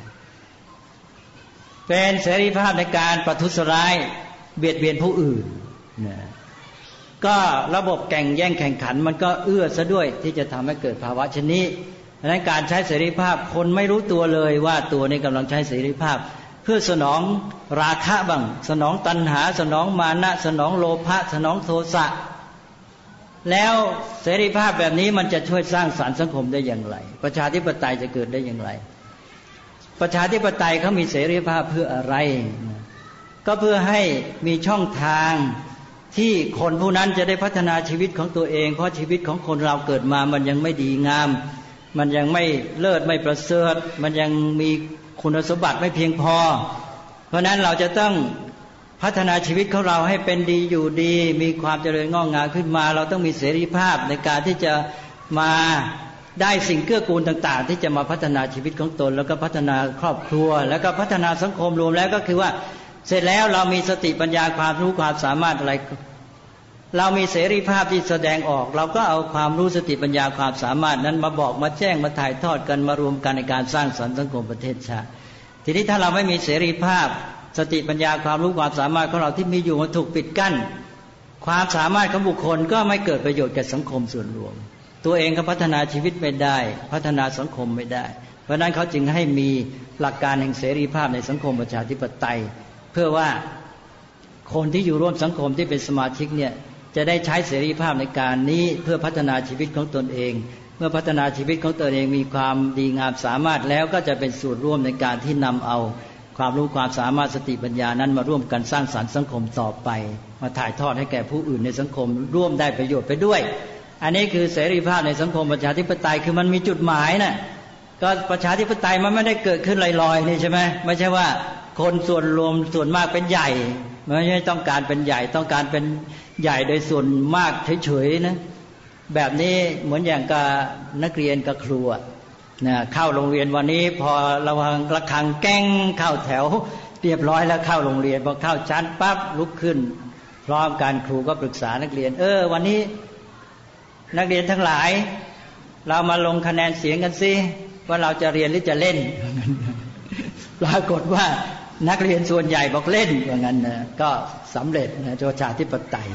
เป็นเสรีภาพในการประทุษร้ายเบียดเบียนผู้อื่นนะก็ระบบแข่งแย่งแข่งขันมันก็เอื้อซะด้วยที่จะทำให้เกิดภาวะเช่นนี้ดังนั้นการใช้เสรีภาพคนไม่รู้ตัวเลยว่าตัวนี้กำลังใช้เสรีภาพเพื่อสนองราคะบ้างสนองตัณหาสนองมานะสนองโลภะสนองโทสะแล้วเสรีภาพแบบนี้มันจะช่วยสร้างสรรค์สังคมได้อย่างไรประชาธิปไตยจะเกิดได้อย่างไรประชาธิปไตยเขามีเสรีภาพเพื่ออะไรก็เพื่อให้มีช่องทางที่คนผู้นั้นจะได้พัฒนาชีวิตของตัวเองเพราะชีวิตของคนเราเกิดมามันยังไม่ดีงามมันยังไม่เลิศไม่ประเสริฐมันยังมีคุณสมบัติไม่เพียงพอเพราะนั้นเราจะต้องพัฒนาชีวิตของเราให้เป็นดีอยู่ดีมีความเจริญงอกงามขึ้นมาเราต้องมีเสรีภาพในการที่จะมาได้สิ่งเกื้อกูลต่างๆที่จะมาพัฒนาชีวิตของตนแล้วก็พัฒนาครอบครัวแล้วก็พัฒนาสังคมรวมแล้วก็คือว่าเสร็จแล้วเรามีสติปัญญาความรู้ความสามารถอะไรเรามีเสรีภาพที่แสดงออกเราก็เอาความรู้สติปัญญาความสามารถนั้นมาบอกมาแจ้งมาถ่ายทอดกันมารวมกันในการสร้างสรรค์สังคมประเทศชาติทีนี้ถ้าเราไม่มีเสรีภาพสติปัญญาความรู้ความสามารถของเราที่มีอยู่มันถูกปิดกั้นความสามารถของบุคคลก็ไม่เกิดประโยชน์แก่สังคมส่วนรวมตัวเองก็พัฒนาชีวิตไม่ได้พัฒนาสังคมไม่ได้เพราะนั้นเขาจึงให้มีหลักการแห่งเสรีภาพในสังคมประชาธิปไตยเพื่อว่าคนที่อยู่ร่วมสังคมที่เป็นสมาชิกเนี่ยจะได้ใช้เสรีภาพในการนี้เพื่อพัฒนาชีวิตของตนเองเมื่อพัฒนาชีวิตของตนเองมีความดีงามสามารถแล้วก็จะเป็นส่วนร่วมในการที่นำเอาความรู้ความสามารถสติปัญญานั้นมาร่วมกันสร้างสรรค์สังคมต่อไปมาถ่ายทอดให้แก่ผู้อื่นในสังคมร่วมได้ประโยชน์ไปด้วยอันนี้คือเสรีภาพในสังคมประชาธิปไตยคือมันมีจุดหมายนะก็ประชาธิปไตยมันไม่ได้เกิดขึ้นลอยๆนี่ใช่ไหมไม่ใช่ว่าคนส่วนรวมส่วนมากเป็นใหญ่ไม่ใช่ต้องการเป็นใหญ่ต้องการเป็นใหญ่โดยส่วนมากเฉยๆนะแบบนี้เหมือนอย่างกับนักเรียนกับครูนะเข้าโรงเรียนวันนี้พอระฆังแก้งเข้าแถวเรียบร้อยแล้วเข้าโรงเรียนพอเข้าชั้นปั๊บลุกขึ้นพร้อมกันครูก็ปรึกษานักเรียนวันนี้นักเรียนทั้งหลายเรามาลงคะแนนเสียงกันสิว่าเราจะเรียนหรือจะเล่นปรากฏว่านักเรียนส่วนใหญ่บอกเล่นอย่างนั้นนะก็สำเร็จนะประชาธิปไตย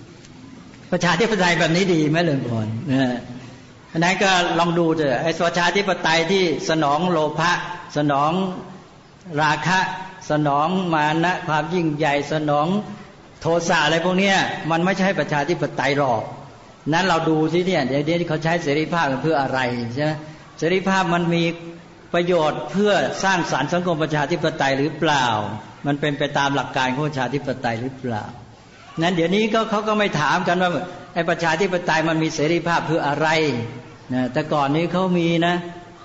แบบนี้ดีไหมเรื่องพรอันนั้นก็ลองดูเถอะไอ้ประชาธิปไตยที่สนองโลภะสนองราคะสนองมานะความยิ่งใหญ่สนองโทสะอะไรพวกนี้มันไม่ใช่ประชาธิปไตยหรอกนั้นเราดูสิเนี่ยเดี๋ยวนี้เขาใช้เสรีภาพเพื่ออะไรใช่ไหมเสรีภาพมันมีประโยชน์เพื่อสร้างสรรค์สังคมประชาธิปไตยหรือเปล่ามันเป็นไปตามหลักการของประชาธิปไตยหรือเปล่านั้นเดี๋ยวนี้เขาก็ไม่ถามกันว่าไอ้ประชาธิปไตยมันมีเสรีภาพเพื่ออะไรนะแต่ก่อนนี้เขามีนะ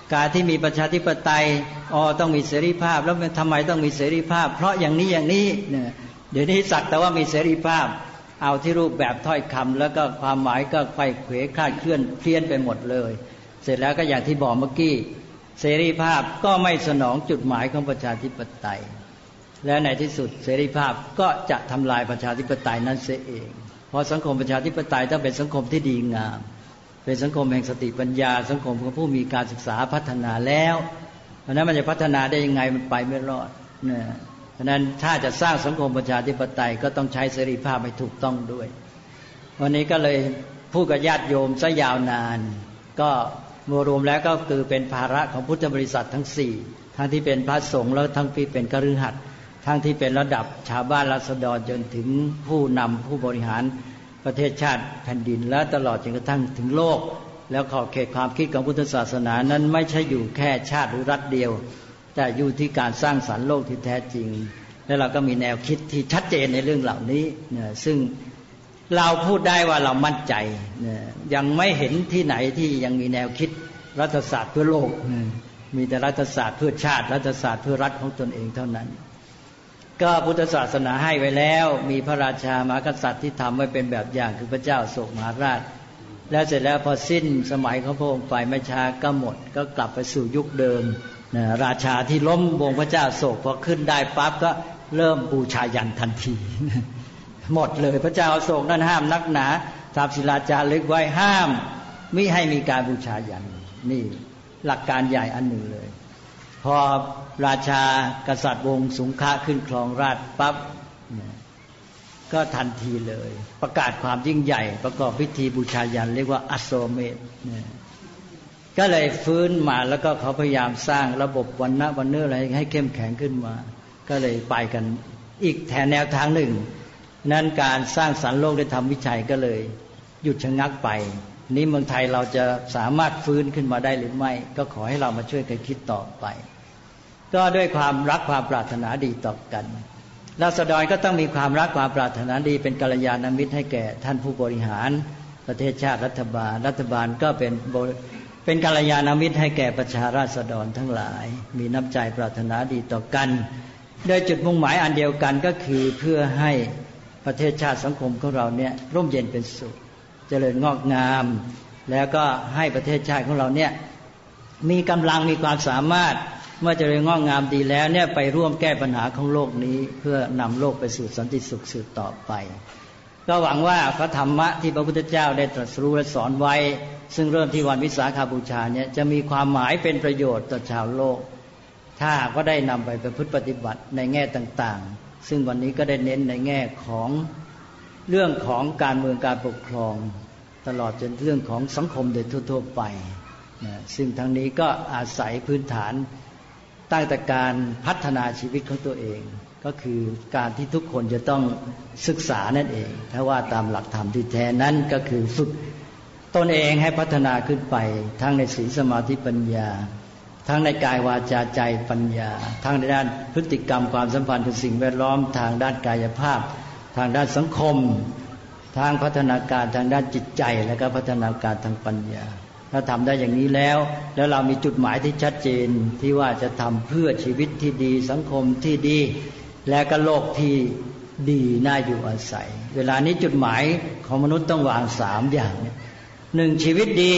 การที่มีประชาธิปไตยต้องมีเสรีภาพแล้วทำไมต้องมีเสรีภาพเพราะอย่างนี้อย่างนี้เนี่ยเดี๋ยวนี้สักแต่ว่ามีเสรีภาพเอาที่รูปแบบถ้อยคำแล้วก็ความหมายก็ไขว้เขวคลาดเคลื่อนเพี้ยนไปหมดเลยเสร็จแล้วก็อย่างที่บอกเมื่อกี้เสรีภาพก็ไม่สนองจุดหมายของประชาธิปไตยและในที่สุดเสรีภาพก็จะทำลายประชาธิปไตยนั้นเสียเองเพราะสังคมประชาธิปไตยต้องเป็นสังคมที่ดีงามเป็นสังคมแห่งสติปัญญาสังคมของผู้มีการศึกษาพัฒนาแล้วเพราะนั้นมันจะพัฒนาได้ยังไงมันไปไม่รอดเนี่ยเพราะนั้นถ้าจะสร้างสังคมประชาธิปไตยก็ต้องใช้เสรีภาพให้ถูกต้องด้วยวันนี้ก็เลยพูดกับญาติโยมซะยาวนานก็รวมแล้วก็คือเป็นภาระของพุทธบริษัททั้ง4ทั้งที่เป็นพระสงฆ์แล้วทั้งที่เป็นคฤหัสถ์ทั้งที่เป็นระดับชาวบ้านราษฎรจนถึงผู้นำผู้บริหารประเทศชาติแผ่นดินและตลอดจนกระทั่งถึงโลกแล้วขอบเขตความคิดของพุทธศาสนานั้นไม่ใช่อยู่แค่ชาติหรือรัฐเดียวแต่อยู่ที่การสร้างสรรค์โลกที่แท้จริงและเราก็มีแนวคิดที่ชัดเจนในเรื่องเหล่านี้ซึ่งเราพูดได้ว่าเรามั่นใจยังไม่เห็นที่ไหนที่ยังมีแนวคิดรัฐศาสตร์เพื่อโลกมีแต่รัฐศาสตร์เพื่อชาติรัฐศาสตร์เพื่อรัฐของตนเองเท่านั้นก็พุทธศาสนาให้ไว้แล้วมีพระราชามหากษัตริย์ที่ทำไว้เป็นแบบอย่างคือพระเจ้าอโศกมหาราชแล้วเสร็จแล้วพอสิ้นสมัยของพระองค์ไปไม่ช้าก็หมดก็กลับไปสู่ยุคเดิมราชาที่ล้มวงพระเจ้าอโศกพอขึ้นได้ปั๊บก็เริ่มบูชายันทันทีหมดเลยพระเจ้าอโศกนั้นห้ามนักหนาทำศิลาจารึกไว้ห้ามไม่ให้มีการบูชายันนี่หลักการใหญ่อันหนึ่งเลยพอราชากษัตริย์วงศ์สุงฆะขึ้นครองราชย์ปั๊บก็ทันทีเลยประกาศความยิ่งใหญ่ประกอบพิธีบูชายันเรียกว่าอโศเมธก็เลยฟื้นมาแล้วก็เขาพยายามสร้างระบบวรรณะวรรณะอะไรให้เข้มแข็งขึ้นมาก็เลยไปกันอีกแนวทางหนึ่งนั้นการสร้างสรรค์โลกได้ทำวิจัยก็เลยหยุดชะงักไปนี้เมืองไทยเราจะสามารถฟื้นขึ้นมาได้หรือไม่ก็ขอให้เรามาช่วยกันคิดต่อไปก็ด้วยความรักความปรารถนาดีต่อกันราษฎรก็ต้องมีความรักความปรารถนาดีเป็นกัลยาณมิตรให้แก่ท่านผู้บริหารประเทศชาติรัฐบาลก็เป็นกัลยาณมิตรให้แก่ประชาราษฎรทั้งหลายมีน้ำใจปรารถนาดีต่อกันโดยจุดมุ่งหมายอันเดียวกันก็คือเพื่อให้ประเทศชาติสังคมของเราเนี่ยร่มเย็นเป็นสุขเจริญงอกงามแล้วก็ให้ประเทศชาติของเราเนี่ยมีกำลังมีความสามารถเมื่อเจริญงอกงามดีแล้วเนี่ยไปร่วมแก้ปัญหาของโลกนี้เพื่อนำโลกไปสู่สันติสุขสืบต่อไปก็หวังว่าพระธรรมะที่พระพุทธเจ้าได้ตรัสรู้และสอนไว้ซึ่งเริ่มที่วันวิสาขบูชาเนี่ยจะมีความหมายเป็นประโยชน์ต่อชาวโลกถ้าก็ได้นำไปประพฤติปฏิบัติในแง่ต่างๆซึ่งวันนี้ก็ได้เน้นในแง่ของเรื่องของการเมืองการปกครองตลอดจนเรื่องของสังคมโดยทั่วๆไปซึ่งทั้งนี้ก็อาศัยพื้นฐานตั้งแต่การพัฒนาชีวิตของตัวเองก็คือการที่ทุกคนจะต้องศึกษานั่นเองถ้าว่าตามหลักธรรมที่แท้นั้นก็คือฝึกตนเองให้พัฒนาขึ้นไปทั้งในศีลสมาธิปัญญาทั้งในกายวาจาใจปัญญาทั้งในด้านพฤติกรรมความสัมพันธ์กับสิ่งแวดล้อมทางด้านกายภาพทางด้านสังคมทางพัฒนาการทางด้านจิตใจและก็พัฒนาการทางปัญญาถ้าทำได้อย่างนี้แล้วเรามีจุดหมายที่ชัดเจนที่ว่าจะทำเพื่อชีวิตที่ดีสังคมที่ดีและก็โลกที่ดีน่าอยู่อาศัยเวลานี้จุดหมายของมนุษย์ต้องวาง3อย่าง1ชีวิตดี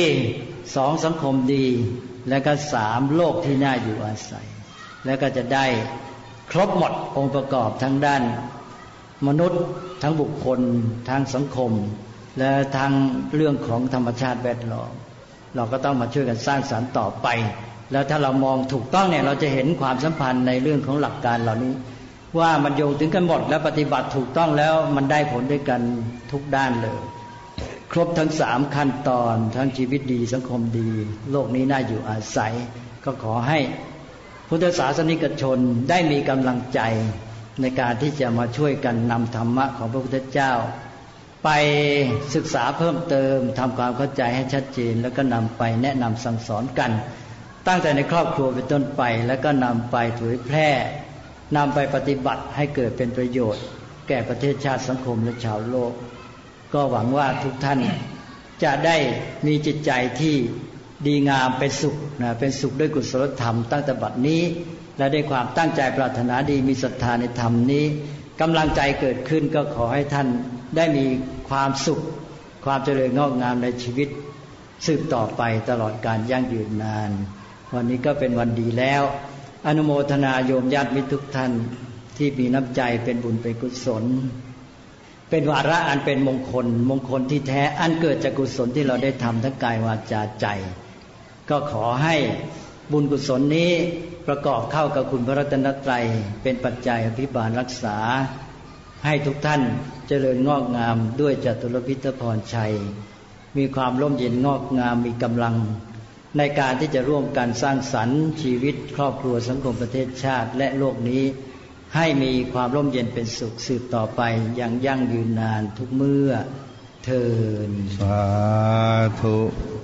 2สังคมดีและก็3โลกที่น่าอยู่อาศัยแล้วก็จะได้ครบหมดองค์ประกอบทั้งด้านมนุษย์ทั้งบุคคลทั้งสังคมและทั้งเรื่องของธรรมชาติแวดล้อมเราก็ต้องมาช่วยกันสร้างสรรค์ต่อไปแล้วถ้าเรามองถูกต้องเนี่ยเราจะเห็นความสัมพันธ์ในเรื่องของหลักการเหล่านี้ว่ามันโยงถึงกันหมดและปฏิบัติถูกต้องแล้วมันได้ผลด้วยกันทุกด้านเลยครบทั้ง3ขั้นตอนทั้งชีวิตดีสังคมดีโลกนี้น่าอยู่อาศัยก็ขอให้พุทธศาสนิกชนได้มีกำลังใจในการที่จะมาช่วยกันนำธรรมะของพระพุทธเจ้าไปศึกษาเพิ่มเติมทำความเข้าใจให้ชัดเจนแล้วก็นำไปแนะนำสั่งสอนกันตั้งแต่ในครอบครัวเป็นต้นไปแล้วก็นำไปเผยแพร่นำไปปฏิบัติให้เกิดเป็นประโยชน์แก่ประเทศชาติสังคมและชาวโลกก็หวังว่าทุกท่านจะได้มีจิตใจที่ดีงามเป็นสุขเป็นสุขด้วยกุศลธรรมตั้งแต่บัดนี้และด้วยความตั้งใจปรารถนาดีมีศรัทธาในธรรมนี้กำลังใจเกิดขึ้นก็ขอให้ท่านได้มีความสุขความเจริญงอกงามในชีวิตสืบต่อไปตลอดกาลยั่งยืนนานวันนี้ก็เป็นวันดีแล้วอนุโมทนาโยมญาติมิตรทุกท่านที่มีน้ำใจเป็นบุญเป็นกุศลเป็นวาระอันเป็นมงคลที่แท้อันเกิดจากกุศลที่เราได้ทำทั้งกายวาจาใจก็ขอให้บุญกุศลนี้ประกอบเข้ากับคุณพระรัตนตรัยเป็นปัจจัยอภิบาลรักษาให้ทุกท่านเจริญงอกงามด้วยจตุรพิทพรชัยมีความร่มเย็นงอกงามมีกำลังในการที่จะร่วมกันสร้างสรรค์ชีวิตครอบครัวสังคมประเทศชาติและโลกนี้ให้มีความร่มเย็นเป็นสุขสืบต่อไปอย่างยั่งยืนนานทุกเมื่อเทอญสาธุ